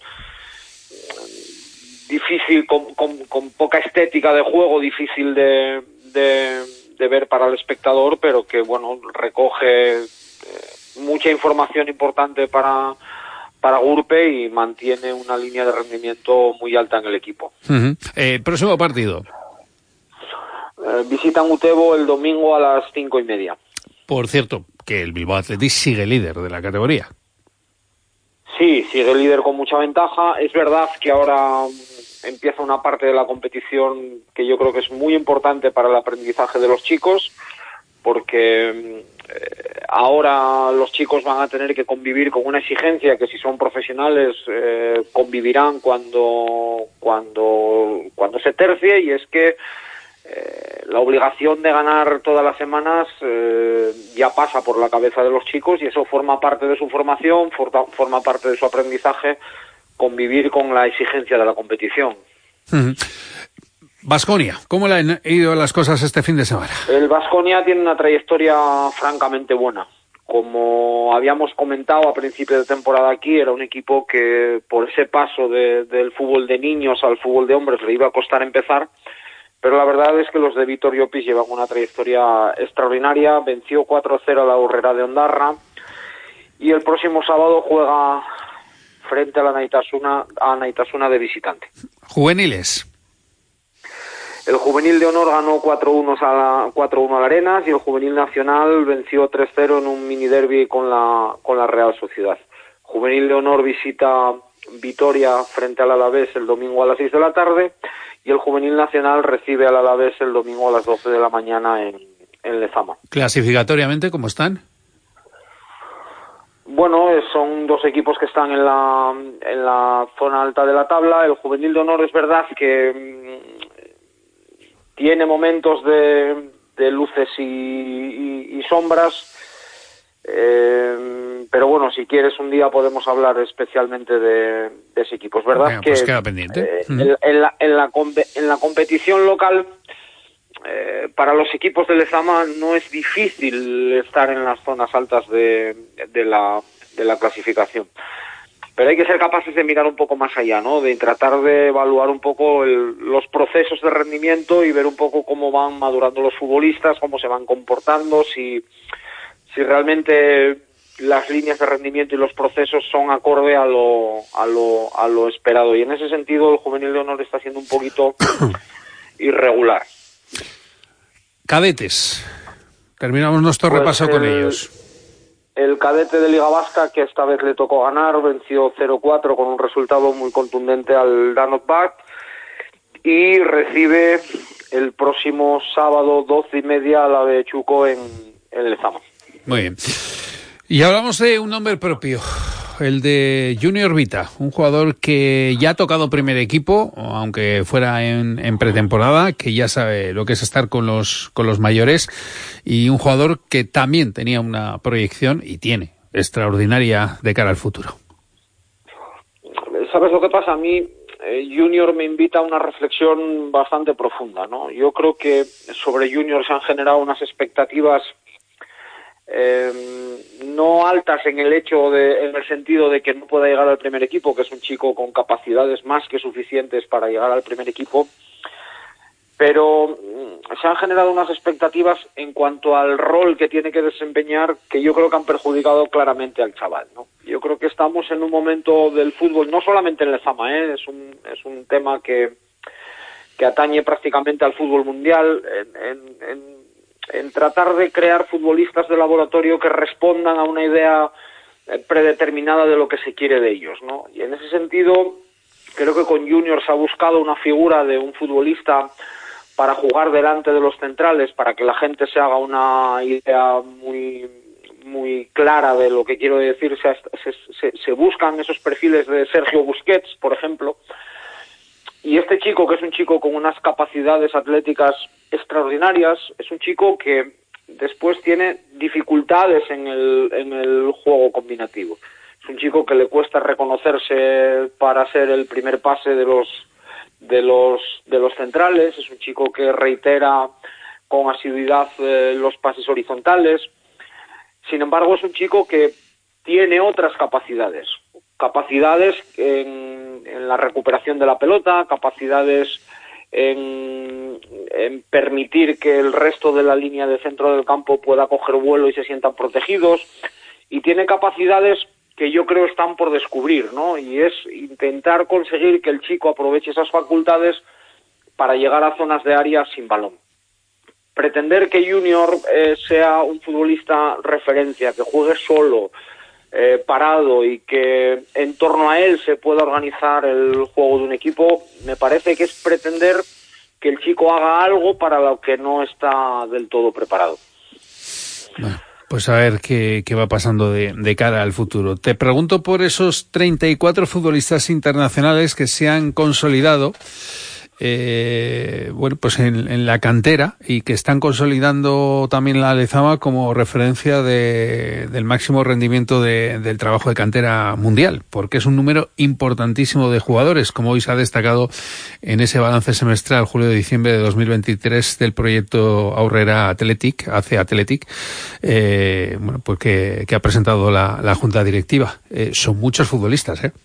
difícil, con, con, con poca estética de juego, difícil de, de, de ver para el espectador, pero que bueno, recoge eh, mucha información importante para para Gurpe y mantiene una línea de rendimiento muy alta en el equipo. Uh-huh. Eh, próximo partido. Eh, visitan Utebo el domingo a las cinco y media. Por cierto, que el Bilbao Athletic sigue líder de la categoría. Sí, sigue líder con mucha ventaja. Es verdad que ahora empieza una parte de la competición que yo creo que es muy importante para el aprendizaje de los chicos, porque eh, ahora los chicos van a tener que convivir con una exigencia que si son profesionales eh, convivirán cuando cuando cuando se tercie, y es que eh, la obligación de ganar todas las semanas eh, ya pasa por la cabeza de los chicos, y eso forma parte de su formación, forma, forma parte de su aprendizaje, convivir con la exigencia de la competición. Uh-huh. Baskonia, ¿cómo le han ido las cosas este fin de semana? El Baskonia tiene una trayectoria francamente buena. Como habíamos comentado a principio de temporada aquí, era un equipo que por ese paso de, del fútbol de niños al fútbol de hombres le iba a costar empezar, pero la verdad es que los de Vítor Llopis llevan una trayectoria extraordinaria. Venció cuatro cero a la Urrera de Ondarra y el próximo sábado juega frente a la Naitasuna, a Naitasuna de visitante. Juveniles. El Juvenil de Honor ganó cuatro uno a la, cuatro uno a la Arenas, y el Juvenil Nacional venció tres cero en un mini derbi con la, con la Real Sociedad. Juvenil de Honor visita Vitoria frente al Alavés el domingo a las seis de la tarde, y el Juvenil Nacional recibe al Alavés el domingo a las doce de la mañana en, en Lezama. Clasificatoriamente, ¿cómo están? Bueno, son dos equipos que están en la, en la zona alta de la tabla. El Juvenil de Honor es verdad que tiene momentos de, de luces y, y, y sombras, eh, pero bueno, si quieres un día podemos hablar especialmente de, de ese equipo. Es verdad Venga, que pues queda pendiente. Eh, mm. en, en, la, en, la, en la competición local, eh, para los equipos de Lezama no es difícil estar en las zonas altas de, de, la, de la clasificación. Pero hay que ser capaces de mirar un poco más allá, ¿no? De tratar de evaluar un poco el, los procesos de rendimiento y ver un poco cómo van madurando los futbolistas, cómo se van comportando, si, si realmente las líneas de rendimiento y los procesos son acorde a lo, a lo, a lo esperado. Y en ese sentido el Juvenil de Honor está siendo un poquito irregular. Cadetes. Terminamos nuestro pues repaso el... con ellos. El cadete de Liga Vasca, que esta vez le tocó ganar, venció cero cuatro con un resultado muy contundente al Danot Bad, y recibe el próximo sábado doce y media a la de Chuco en, en Lezama. Muy bien. Y hablamos de un nombre propio, el de Junior Vita, un jugador que ya ha tocado primer equipo, aunque fuera en, en pretemporada, que ya sabe lo que es estar con los con los mayores, y un jugador que también tenía una proyección, y tiene, extraordinaria de cara al futuro. ¿Sabes lo que pasa? A mí eh, Junior me invita a una reflexión bastante profunda, ¿no? Yo creo que sobre Junior se han generado unas expectativas Eh, no altas en el hecho de, en el sentido de que no pueda llegar al primer equipo, que es un chico con capacidades más que suficientes para llegar al primer equipo, pero se han generado unas expectativas en cuanto al rol que tiene que desempeñar que yo creo que han perjudicado claramente al chaval, ¿no? Yo creo que estamos en un momento del fútbol, no solamente en Lezama, ¿eh? es un es un tema que que atañe prácticamente al fútbol mundial, en, en, en, en tratar de crear futbolistas de laboratorio que respondan a una idea predeterminada de lo que se quiere de ellos, ¿no? Y en ese sentido, creo que con Junior se ha buscado una figura de un futbolista para jugar delante de los centrales, para que la gente se haga una idea muy muy clara de lo que quiero decir. Se, se, se buscan esos perfiles de Sergio Busquets, por ejemplo, y este chico, que es un chico con unas capacidades atléticas extraordinarias, es un chico que después tiene dificultades en el, en el juego combinativo. Es un chico que le cuesta reconocerse para ser el primer pase de los de los de los centrales. Es un chico que reitera con asiduidad eh, los pases horizontales. Sin embargo, es un chico que tiene otras capacidades. Capacidades en, en la recuperación de la pelota, capacidades en, en permitir que el resto de la línea de centro del campo pueda coger vuelo y se sientan protegidos, y tiene capacidades que yo creo están por descubrir, ¿no? Y es intentar conseguir que el chico aproveche esas facultades para llegar a zonas de área sin balón. Pretender que Junior eh, sea un futbolista referencia, que juegue solo, Eh, parado, y que en torno a él se pueda organizar el juego de un equipo, me parece que es pretender que el chico haga algo para lo que no está del todo preparado. Bueno, pues a ver qué, qué va pasando de, de cara al futuro. Te pregunto por esos treinta y cuatro futbolistas internacionales que se han consolidado Eh, bueno, pues en, en la cantera, y que están consolidando también la Lezama como referencia de, del máximo rendimiento de, del trabajo de cantera mundial, porque es un número importantísimo de jugadores, como hoy se ha destacado en ese balance semestral julio-diciembre de dos mil veintitrés del proyecto Aurrera Athletic, A C Athletic, eh, bueno, pues que, que ha presentado la, la Junta Directiva. Eh, son muchos futbolistas, ¿eh?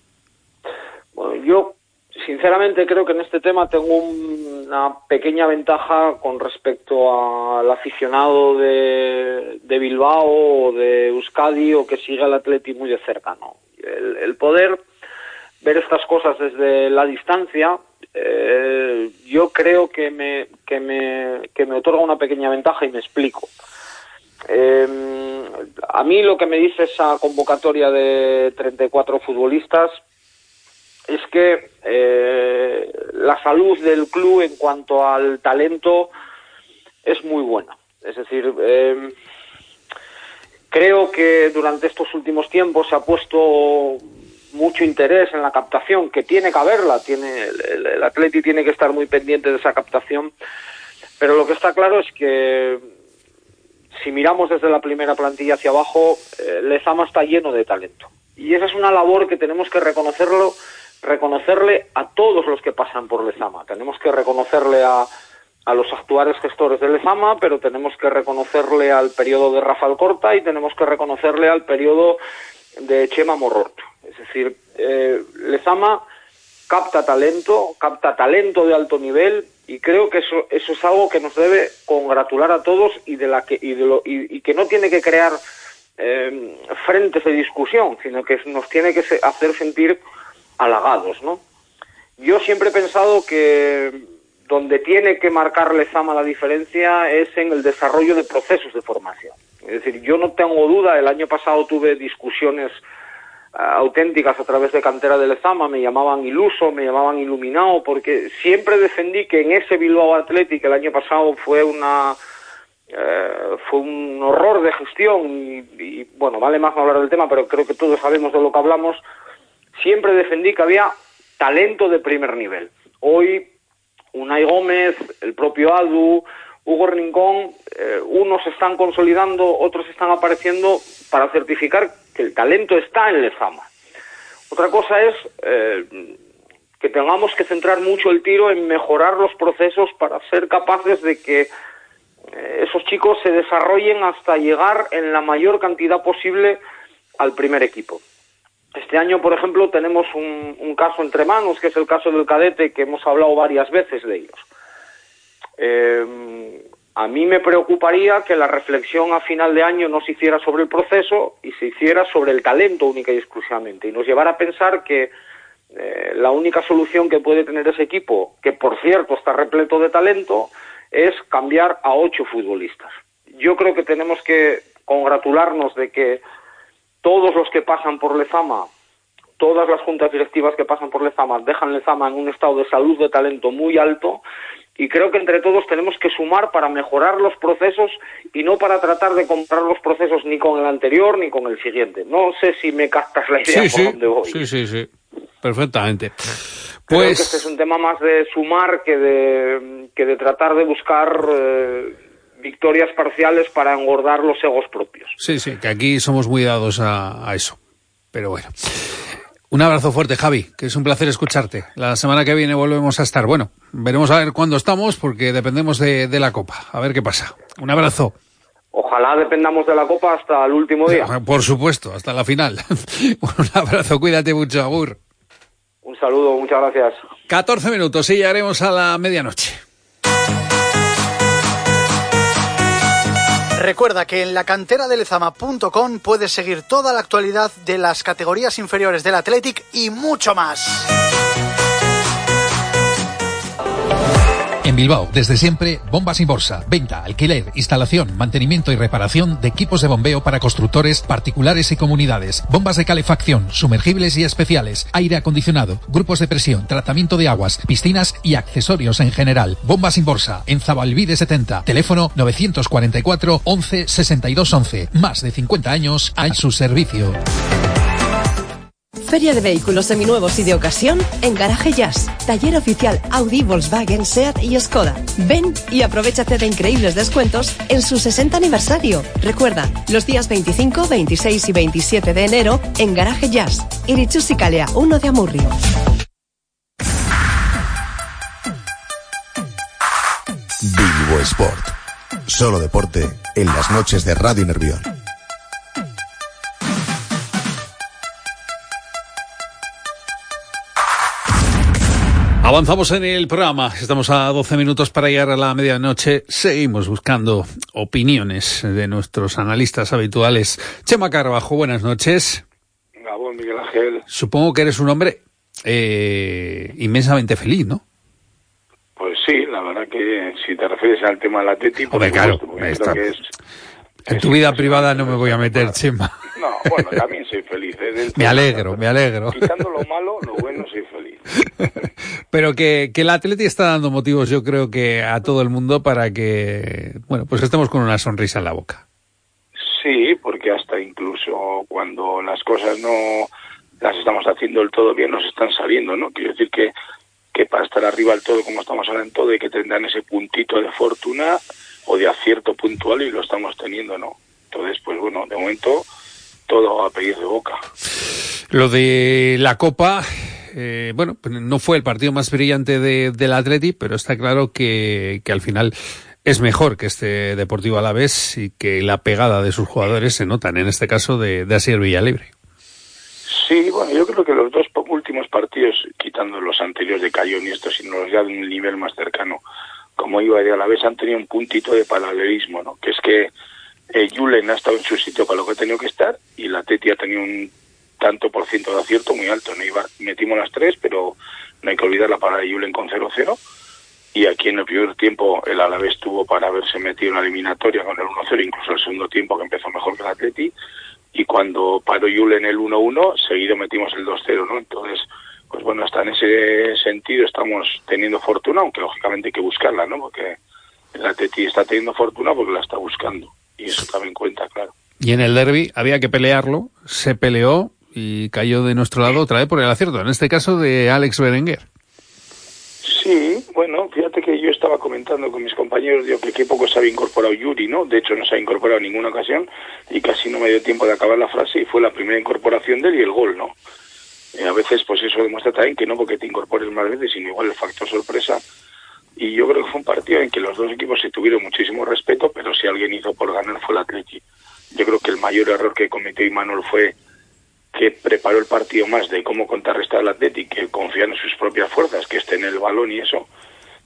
Bueno, yo sinceramente creo que en este tema tengo una pequeña ventaja con respecto al aficionado de, de Bilbao o de Euskadi, o que sigue al Atleti muy de cerca, ¿no? El, el poder ver estas cosas desde la distancia, eh, yo creo que me, que me, que me otorga una pequeña ventaja, y me explico. Eh, a mí lo que me dice esa convocatoria de treinta y cuatro futbolistas es que eh, la salud del club en cuanto al talento es muy buena. Es decir, eh, creo que durante estos últimos tiempos se ha puesto mucho interés en la captación, que tiene que haberla, tiene, el, el Atleti tiene que estar muy pendiente de esa captación, pero lo que está claro es que si miramos desde la primera plantilla hacia abajo, eh, Lezama está lleno de talento. Y esa es una labor que tenemos que reconocerlo reconocerle a todos los que pasan por Lezama. Tenemos que reconocerle a, a los actuales gestores de Lezama, pero tenemos que reconocerle al periodo de Rafael Corta, y tenemos que reconocerle al periodo de Chema Mororto. Es decir, eh, Lezama capta talento, capta talento de alto nivel, y creo que eso, eso es algo que nos debe congratular a todos, y de la que y, de lo, y, y que no tiene que crear eh, frentes de discusión, sino que nos tiene que hacer sentir halagados, ¿no? Yo siempre he pensado que donde tiene que marcar Lezama la diferencia es en el desarrollo de procesos de formación. Es decir, yo no tengo duda, el año pasado tuve discusiones uh, auténticas a través de cantera de Lezama, me llamaban iluso, me llamaban iluminado, porque siempre defendí que en ese Bilbao Athletic el año pasado fue una uh, fue un horror de gestión, y, y bueno, vale más no hablar del tema, pero creo que todos sabemos de lo que hablamos. Siempre defendí que había talento de primer nivel. Hoy, Unai Gómez, el propio Adu, Hugo Rincón, eh, unos están consolidando, otros están apareciendo para certificar que el talento está en Lezama. Otra cosa es eh, que tengamos que centrar mucho el tiro en mejorar los procesos para ser capaces de que eh, esos chicos se desarrollen hasta llegar en la mayor cantidad posible al primer equipo. Este año, por ejemplo, tenemos un, un caso entre manos, que es el caso del cadete, que hemos hablado varias veces de ellos. Eh, a mí me preocuparía que la reflexión a final de año no se hiciera sobre el proceso y se hiciera sobre el talento única y exclusivamente, y nos llevara a pensar que eh, la única solución que puede tener ese equipo, que por cierto está repleto de talento, es cambiar a ocho futbolistas. Yo creo que tenemos que congratularnos de que todos los que pasan por Lezama, todas las juntas directivas que pasan por Lezama, dejan Lezama en un estado de salud de talento muy alto, y creo que entre todos tenemos que sumar para mejorar los procesos y no para tratar de comprar los procesos ni con el anterior ni con el siguiente. No sé si me captas la idea sí, por sí, dónde voy. Sí, sí, sí, perfectamente. Creo Pues que este es un tema más de sumar que de, que de tratar de buscar eh, victorias parciales para engordar los egos propios. sí, sí, que aquí somos muy dados a, a eso. Pero bueno. Un abrazo fuerte, Javi, que es un placer escucharte. La semana que viene volvemos a estar. Bueno, veremos a ver cuándo estamos, porque dependemos de, de la Copa. A ver qué pasa. Un abrazo. Ojalá dependamos de la Copa hasta el último día. Por supuesto, hasta la final. Un abrazo, cuídate mucho, Agur. Un saludo, muchas gracias. catorce minutos y llegaremos a la medianoche. Recuerda que en la cantera de lezama punto com puedes seguir toda la actualidad de las categorías inferiores del Athletic y mucho más. En Bilbao, desde siempre, Bombas Inborsa. Venta, alquiler, instalación, mantenimiento y reparación de equipos de bombeo para constructores, particulares y comunidades. Bombas de calefacción, sumergibles y especiales, aire acondicionado, grupos de presión, tratamiento de aguas, piscinas y accesorios en general. Bombas Inborsa, en Zabalbide setenta. Teléfono novecientos cuarenta y cuatro, once, sesenta y dos once. Más de cincuenta años a su servicio. Feria de vehículos seminuevos y de ocasión en Garaje Jazz. Taller oficial Audi, Volkswagen, Seat y Skoda. Ven y aprovéchate de increíbles descuentos en su sesenta aniversario. Recuerda, los días veinticinco, veintiséis y veintisiete de enero en Garaje Jazz. Irichus y Calea, uno de Amurrio. Bilbo Sport. Solo deporte en las noches de Radio Nervión. Avanzamos en el programa, estamos a doce minutos para llegar a la medianoche, seguimos buscando opiniones de nuestros analistas habituales. Chema Carbajo, buenas noches. Gabón, Miguel Ángel. Supongo que eres un hombre eh, inmensamente feliz, ¿no? Pues sí, la verdad que si te refieres al tema del Atlético, Hombre, claro, está, que es, en es tu vida privada no me voy a meter, Chema. No, bueno, también soy feliz. ¿eh? Me alegro, me alegro. Quitando lo malo, lo bueno, soy feliz. Pero que, que el Atleti está dando motivos, yo creo que a todo el mundo para que, bueno, pues estemos con una sonrisa en la boca. Sí, porque hasta incluso cuando las cosas no las estamos haciendo del todo bien, nos están saliendo, ¿no? Quiero decir que, que para estar arriba del todo, como estamos ahora en todo, hay que tener ese puntito de fortuna o de acierto puntual y lo estamos teniendo, ¿no? Entonces, pues bueno, de momento todo a pedir de boca. Lo de la Copa, eh, bueno, no fue el partido más brillante de, del Atleti, pero está claro que, que al final es mejor que este Deportivo Alavés y que la pegada de sus jugadores se notan, en este caso de, de Asier Villalibre. Sí, bueno, yo creo que los dos últimos partidos, quitando los anteriores de Cayón y estos, sino los ya de un nivel más cercano, como iba de Alavés, han tenido un puntito de paralelismo, ¿no? Que es que eh, Julen ha estado en su sitio para lo que ha tenido que estar y la Atleti ha tenido un tanto por ciento de acierto muy alto. No iba, metimos las tres, pero no hay que olvidar la parada de Julen con cero cero. Y aquí en el primer tiempo el Alavés tuvo para haberse metido en la eliminatoria con el uno cero, incluso el segundo tiempo que empezó mejor que el Atleti. Y cuando paró Julen el uno uno, seguido metimos el dos cero, ¿no? Entonces, pues bueno, hasta en ese sentido estamos teniendo fortuna, aunque lógicamente hay que buscarla, ¿no? Porque el Atleti está teniendo fortuna porque la está buscando. Y eso también cuenta, claro. Y en el derbi había que pelearlo, se peleó y cayó de nuestro lado otra vez por el acierto, en este caso de Alex Berenguer. Sí, bueno, fíjate que yo estaba comentando con mis compañeros, digo que qué poco se había incorporado Yuri, ¿no? De hecho no se ha incorporado en ninguna ocasión y casi no me dio tiempo de acabar la frase y fue la primera incorporación de él y el gol, ¿no? Eh, a veces pues eso demuestra también que no porque te incorpores más veces, sino igual el factor sorpresa. Y yo creo que fue un partido en que los dos equipos se tuvieron muchísimo respeto, pero si alguien hizo por ganar fue el Atleti. Yo creo que el mayor error que cometió Imanol fue que preparó el partido más de cómo contrarrestar al Atleti, que confía en sus propias fuerzas, que esté en el balón y eso,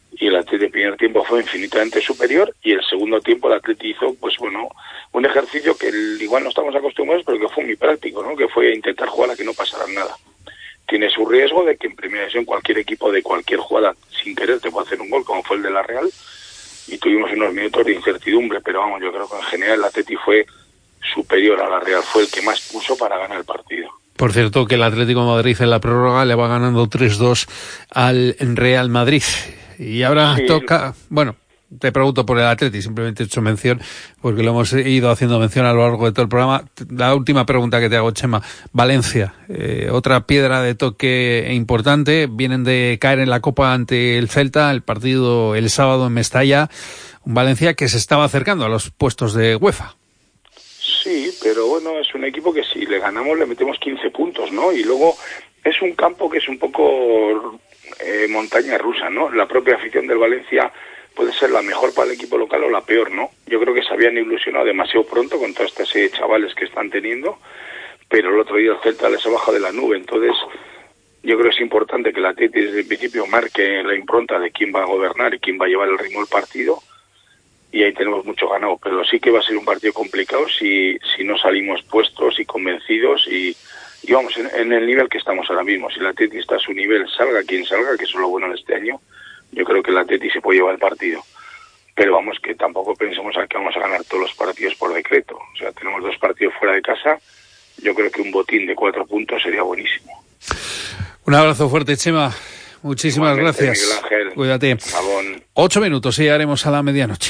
y el Atleti el primer tiempo fue infinitamente superior, y el segundo tiempo el Atleti hizo, pues bueno, un ejercicio que el, igual no estamos acostumbrados, pero que fue muy práctico, ¿no? Que fue intentar jugar a que no pasara nada. Tiene su riesgo de que en primera división cualquier equipo de cualquier jugada sin querer te puede hacer un gol, como fue el de la Real, y tuvimos unos minutos de incertidumbre, pero vamos, yo creo que en general el Atleti fue superior a la Real, fue el que más puso para ganar el partido. Por cierto, que el Atlético de Madrid en la prórroga le va ganando tres dos al Real Madrid. Y ahora sí. toca, bueno, te pregunto por el Atleti, simplemente he hecho mención, porque lo hemos ido haciendo mención a lo largo de todo el programa. La última pregunta que te hago, Chema, Valencia, eh, otra piedra de toque importante, vienen de caer en la Copa ante el Celta, el partido el sábado en Mestalla, un Valencia que se estaba acercando a los puestos de UEFA. Sí, pero bueno, es un equipo que si le ganamos le metemos quince puntos, ¿no? Y luego es un campo que es un poco eh, montaña rusa, ¿no? La propia afición del Valencia puede ser la mejor para el equipo local o la peor, ¿no? Yo creo que se habían ilusionado demasiado pronto con toda esta serie de chavales que están teniendo, pero el otro día el Celta les ha bajado de la nube, entonces yo creo que es importante que el Atleti desde el principio marque la impronta de quién va a gobernar y quién va a llevar el ritmo del partido, y ahí tenemos mucho ganado, pero sí que va a ser un partido complicado si, si no salimos puestos y convencidos y, y vamos en, en el nivel que estamos ahora mismo. Si el Atleti está a su nivel, salga quien salga, que eso es lo bueno de este año, yo creo que el Atleti se puede llevar el partido. Pero vamos, que tampoco pensemos a que vamos a ganar todos los partidos por decreto. O sea, tenemos dos partidos fuera de casa, yo creo que un botín de cuatro puntos sería buenísimo. Un abrazo fuerte, Chema. Muchísimas Igualmente, gracias. Miguel Ángel. Cuídate. Sabón. Ocho minutos y llegaremos a la medianoche.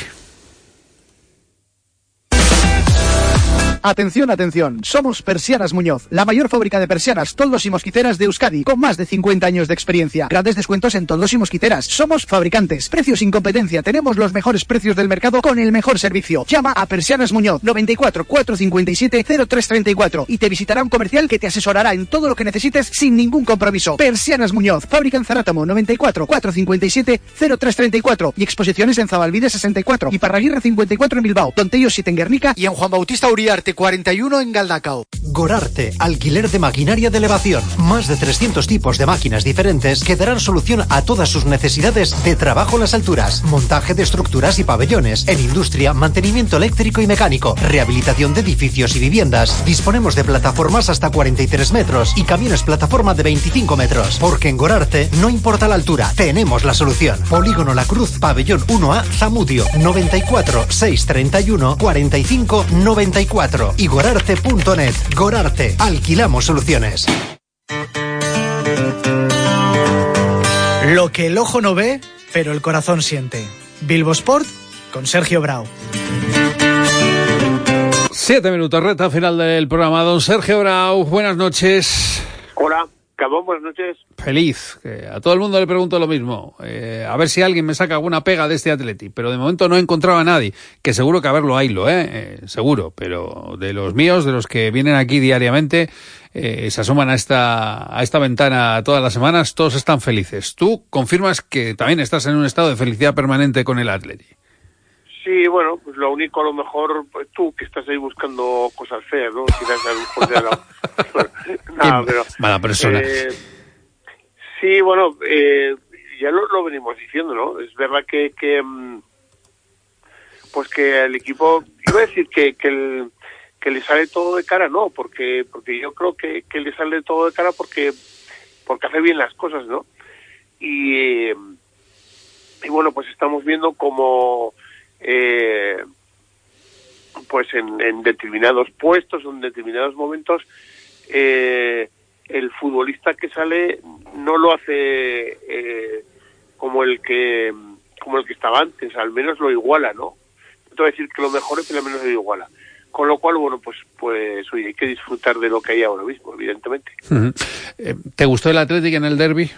Atención, atención, somos Persianas Muñoz, la mayor fábrica de persianas, toldos y mosquiteras de Euskadi, con más de cincuenta años de experiencia. Grandes descuentos en toldos y mosquiteras. Somos fabricantes, precios sin competencia, tenemos los mejores precios del mercado con el mejor servicio. Llama a Persianas Muñoz, noventa y cuatro, cuatrocientos cincuenta y siete, cero tres treinta y cuatro, y te visitará un comercial que te asesorará en todo lo que necesites sin ningún compromiso. Persianas Muñoz, fábrica en Zarátamo, noventa y cuatro, cuatrocientos cincuenta y siete, cero tres treinta y cuatro, y exposiciones en Zabalbide sesenta y cuatro, y Parraguirre cincuenta y cuatro en Bilbao, Tontellos siete en Guernica, y en Juan Bautista Uriarte cuarenta y uno en Galdacao. Gorarte, alquiler de maquinaria de elevación. Más de trescientos tipos de máquinas diferentes que darán solución a todas sus necesidades de trabajo en las alturas, montaje de estructuras y pabellones, en industria, mantenimiento eléctrico y mecánico, rehabilitación de edificios y viviendas. Disponemos de plataformas hasta cuarenta y tres metros y camiones plataforma de veinticinco metros. Porque en Gorarte no importa la altura, tenemos la solución. Polígono La Cruz, pabellón uno A, Zamudio, noventa y cuatro, seiscientos treinta y uno, cuarenta y cinco, noventa y cuatro y gorarte punto net. Gorarte, alquilamos soluciones. Lo que el ojo no ve, pero el corazón siente. Bilbo Sport con Sergio Brau. Siete minutos, recta final del programa. Don Sergio Brau, buenas noches. Hola, Cabón, buenas noches. Feliz, que a todo el mundo le pregunto lo mismo. Eh, a ver si alguien me saca alguna pega de este Atleti, pero de momento no he encontrado a nadie, que seguro que haberlo haylo, ¿eh? eh seguro, pero de los míos, de los que vienen aquí diariamente, eh, se asoman a esta, a esta ventana todas las semanas, todos están felices. Tú confirmas que también estás en un estado de felicidad permanente con el Atleti. Sí, bueno, pues lo único, a lo mejor, pues tú que estás ahí buscando cosas feas, ¿no? Quizás a lo mejor ya no. no, pero, mala persona. Eh, sí, bueno, eh, ya lo, lo venimos diciendo, ¿no? Es verdad que, que pues que el equipo, iba a decir que, que, el, que le sale todo de cara, no, porque porque yo creo que, que le sale todo de cara porque porque hace bien las cosas, ¿no? Y, y bueno, pues estamos viendo como eh, pues en, en determinados puestos, en determinados momentos, eh, el futbolista que sale no lo hace eh, como el que como el que estaba antes, al menos lo iguala, ¿no? No te voy a decir que lo mejore, pero al menos lo iguala. Con lo cual, bueno, pues pues oye, hay que disfrutar de lo que hay ahora mismo, evidentemente. Uh-huh. ¿Te gustó el Atlético en el derbi?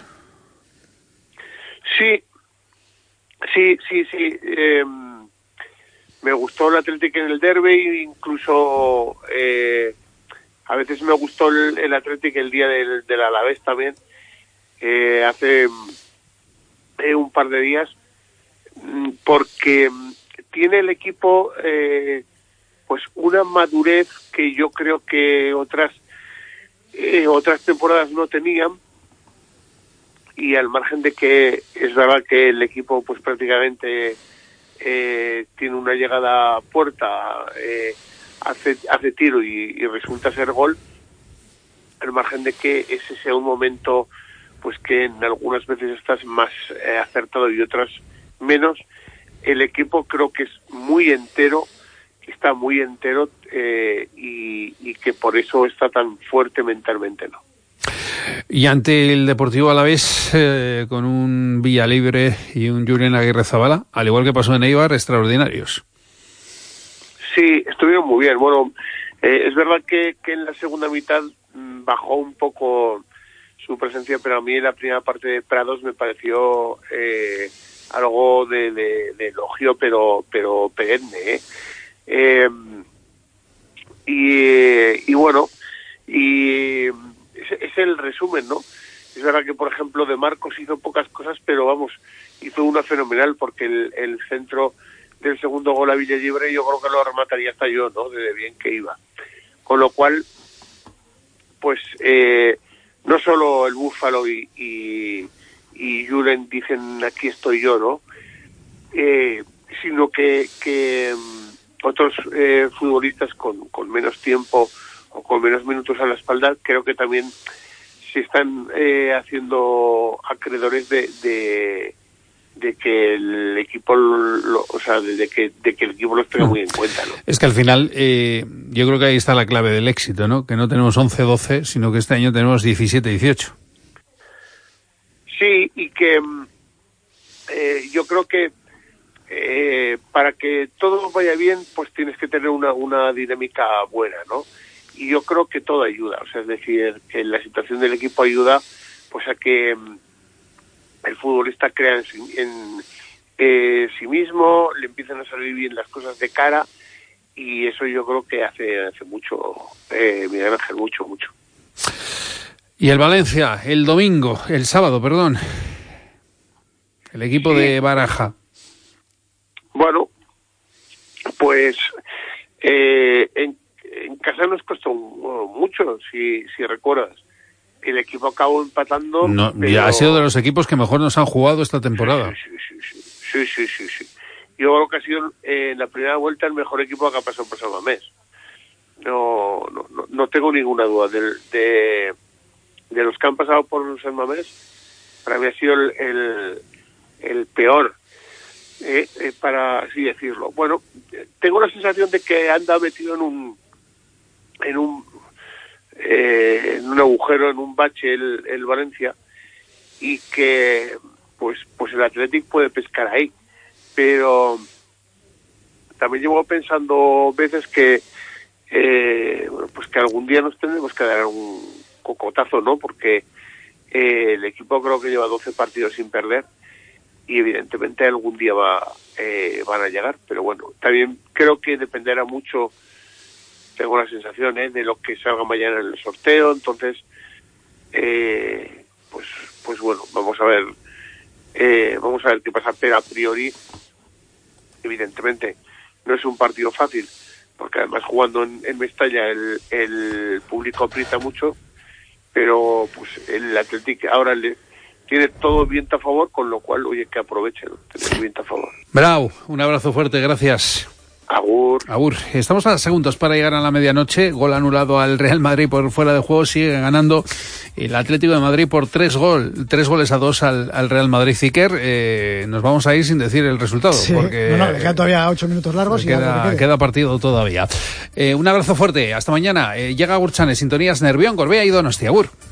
Sí, sí, sí, sí. Eh, me gustó el Atlético en el derbi, incluso eh, a veces me gustó el, el Atlético el día del, del Alavés también, eh, hace eh, un par de días, porque tiene el equipo eh, pues una madurez que yo creo que otras eh, otras temporadas no tenían, y al margen de que es verdad que el equipo pues prácticamente eh, tiene una llegada a puerta, eh, hace, hace tiro y, y resulta ser gol, al margen de que ese sea un momento pues que en algunas veces estás más eh, acertado y otras menos, el equipo creo que es muy entero, que está muy entero eh, y, y que por eso está tan fuerte mentalmente, ¿no? Y ante el Deportivo Alavés, eh, con un Villalibre y un Julen Aguirrezabala, al igual que pasó en Eibar, extraordinarios. Sí, estuvieron muy bien. Bueno, eh, es verdad que, que en la segunda mitad mmm, bajó un poco su presencia, pero a mí en la primera parte de Prados me pareció eh, algo de, de, de elogio, pero pero perenne, ¿eh? Eh, y, y bueno, y es, es el resumen, ¿no? Es verdad que, por ejemplo, De Marcos hizo pocas cosas, pero vamos, hizo una fenomenal, porque el, el centro del segundo gol a Villalibre yo creo que lo remataría hasta yo, ¿no? De bien que iba. Con lo cual, pues, eh, no solo el Búfalo y, y, y Julen dicen aquí estoy yo, ¿no? Eh, sino que, que um, otros eh, futbolistas con, con menos tiempo o con menos minutos a la espalda, creo que también se están eh, haciendo acreedores de, de de que el equipo lo, o sea de, de que de que el equipo los tenga muy en cuenta, ¿no? Es que al final eh, yo creo que ahí está la clave del éxito, ¿no? Que no tenemos once doce, sino que este año tenemos diecisiete dieciocho. Sí, y que eh, yo creo que eh, para que todo vaya bien, pues tienes que tener una una dinámica buena, ¿no? Y yo creo que todo ayuda, o sea, es decir, que la situación del equipo ayuda pues a que el futbolista crea en, sí, en eh, sí mismo, le empiezan a salir bien las cosas de cara, y eso yo creo que hace hace mucho, eh, Miguel Ángel, mucho, mucho. Y el Valencia, el domingo, el sábado, perdón, el equipo sí. de Baraja. Bueno, pues eh, en, en casa nos costó mucho, si, si recuerdas. El equipo acabó empatando. No, pero... ya ha sido de los equipos que mejor nos han jugado esta temporada. Sí, sí, sí, sí, sí, sí, sí. Yo creo que ha sido eh, en la primera vuelta el mejor equipo que ha pasado por San Mamés. No, no, no, no tengo ninguna duda. De, de, de los que han pasado por San Mamés, para mí ha sido el, el, el peor, eh, eh, para así decirlo. Bueno, tengo la sensación de que anda metido en un en un Eh, en un agujero, en un bache el, el Valencia, y que pues pues el Athletic puede pescar ahí, pero también llevo pensando veces que eh, bueno, pues que algún día nos tendremos que dar un cocotazo, ¿no? Porque eh, el equipo creo que lleva doce partidos sin perder y evidentemente algún día va eh, van a llegar, pero bueno, también creo que dependerá mucho, tengo la sensación, ¿eh? de lo que salga mañana en el sorteo. Entonces, eh, pues, pues bueno, vamos a ver, eh, vamos a ver qué pasa. Pero a priori, evidentemente, no es un partido fácil, porque además jugando en, en Mestalla el, el público aprieta mucho, pero pues el Athletic ahora le tiene todo viento a favor, con lo cual, oye, que aprovechen, tener viento a favor. Bravo, un abrazo fuerte, gracias. Agur. Agur. Estamos a segundos para llegar a la medianoche. Gol anulado al Real Madrid por fuera de juego. Sigue ganando el Atlético de Madrid por tres gol, tres goles a dos al, al Real Madrid. Ziquer, eh, nos vamos a ir sin decir el resultado. Sí, porque no, no, le quedan todavía ocho minutos largos. Queda, y queda partido todavía. Eh, un abrazo fuerte. Hasta mañana. Eh, llega Gurchanes, sintonías Nervión, Gorbea y Donostia. Agur.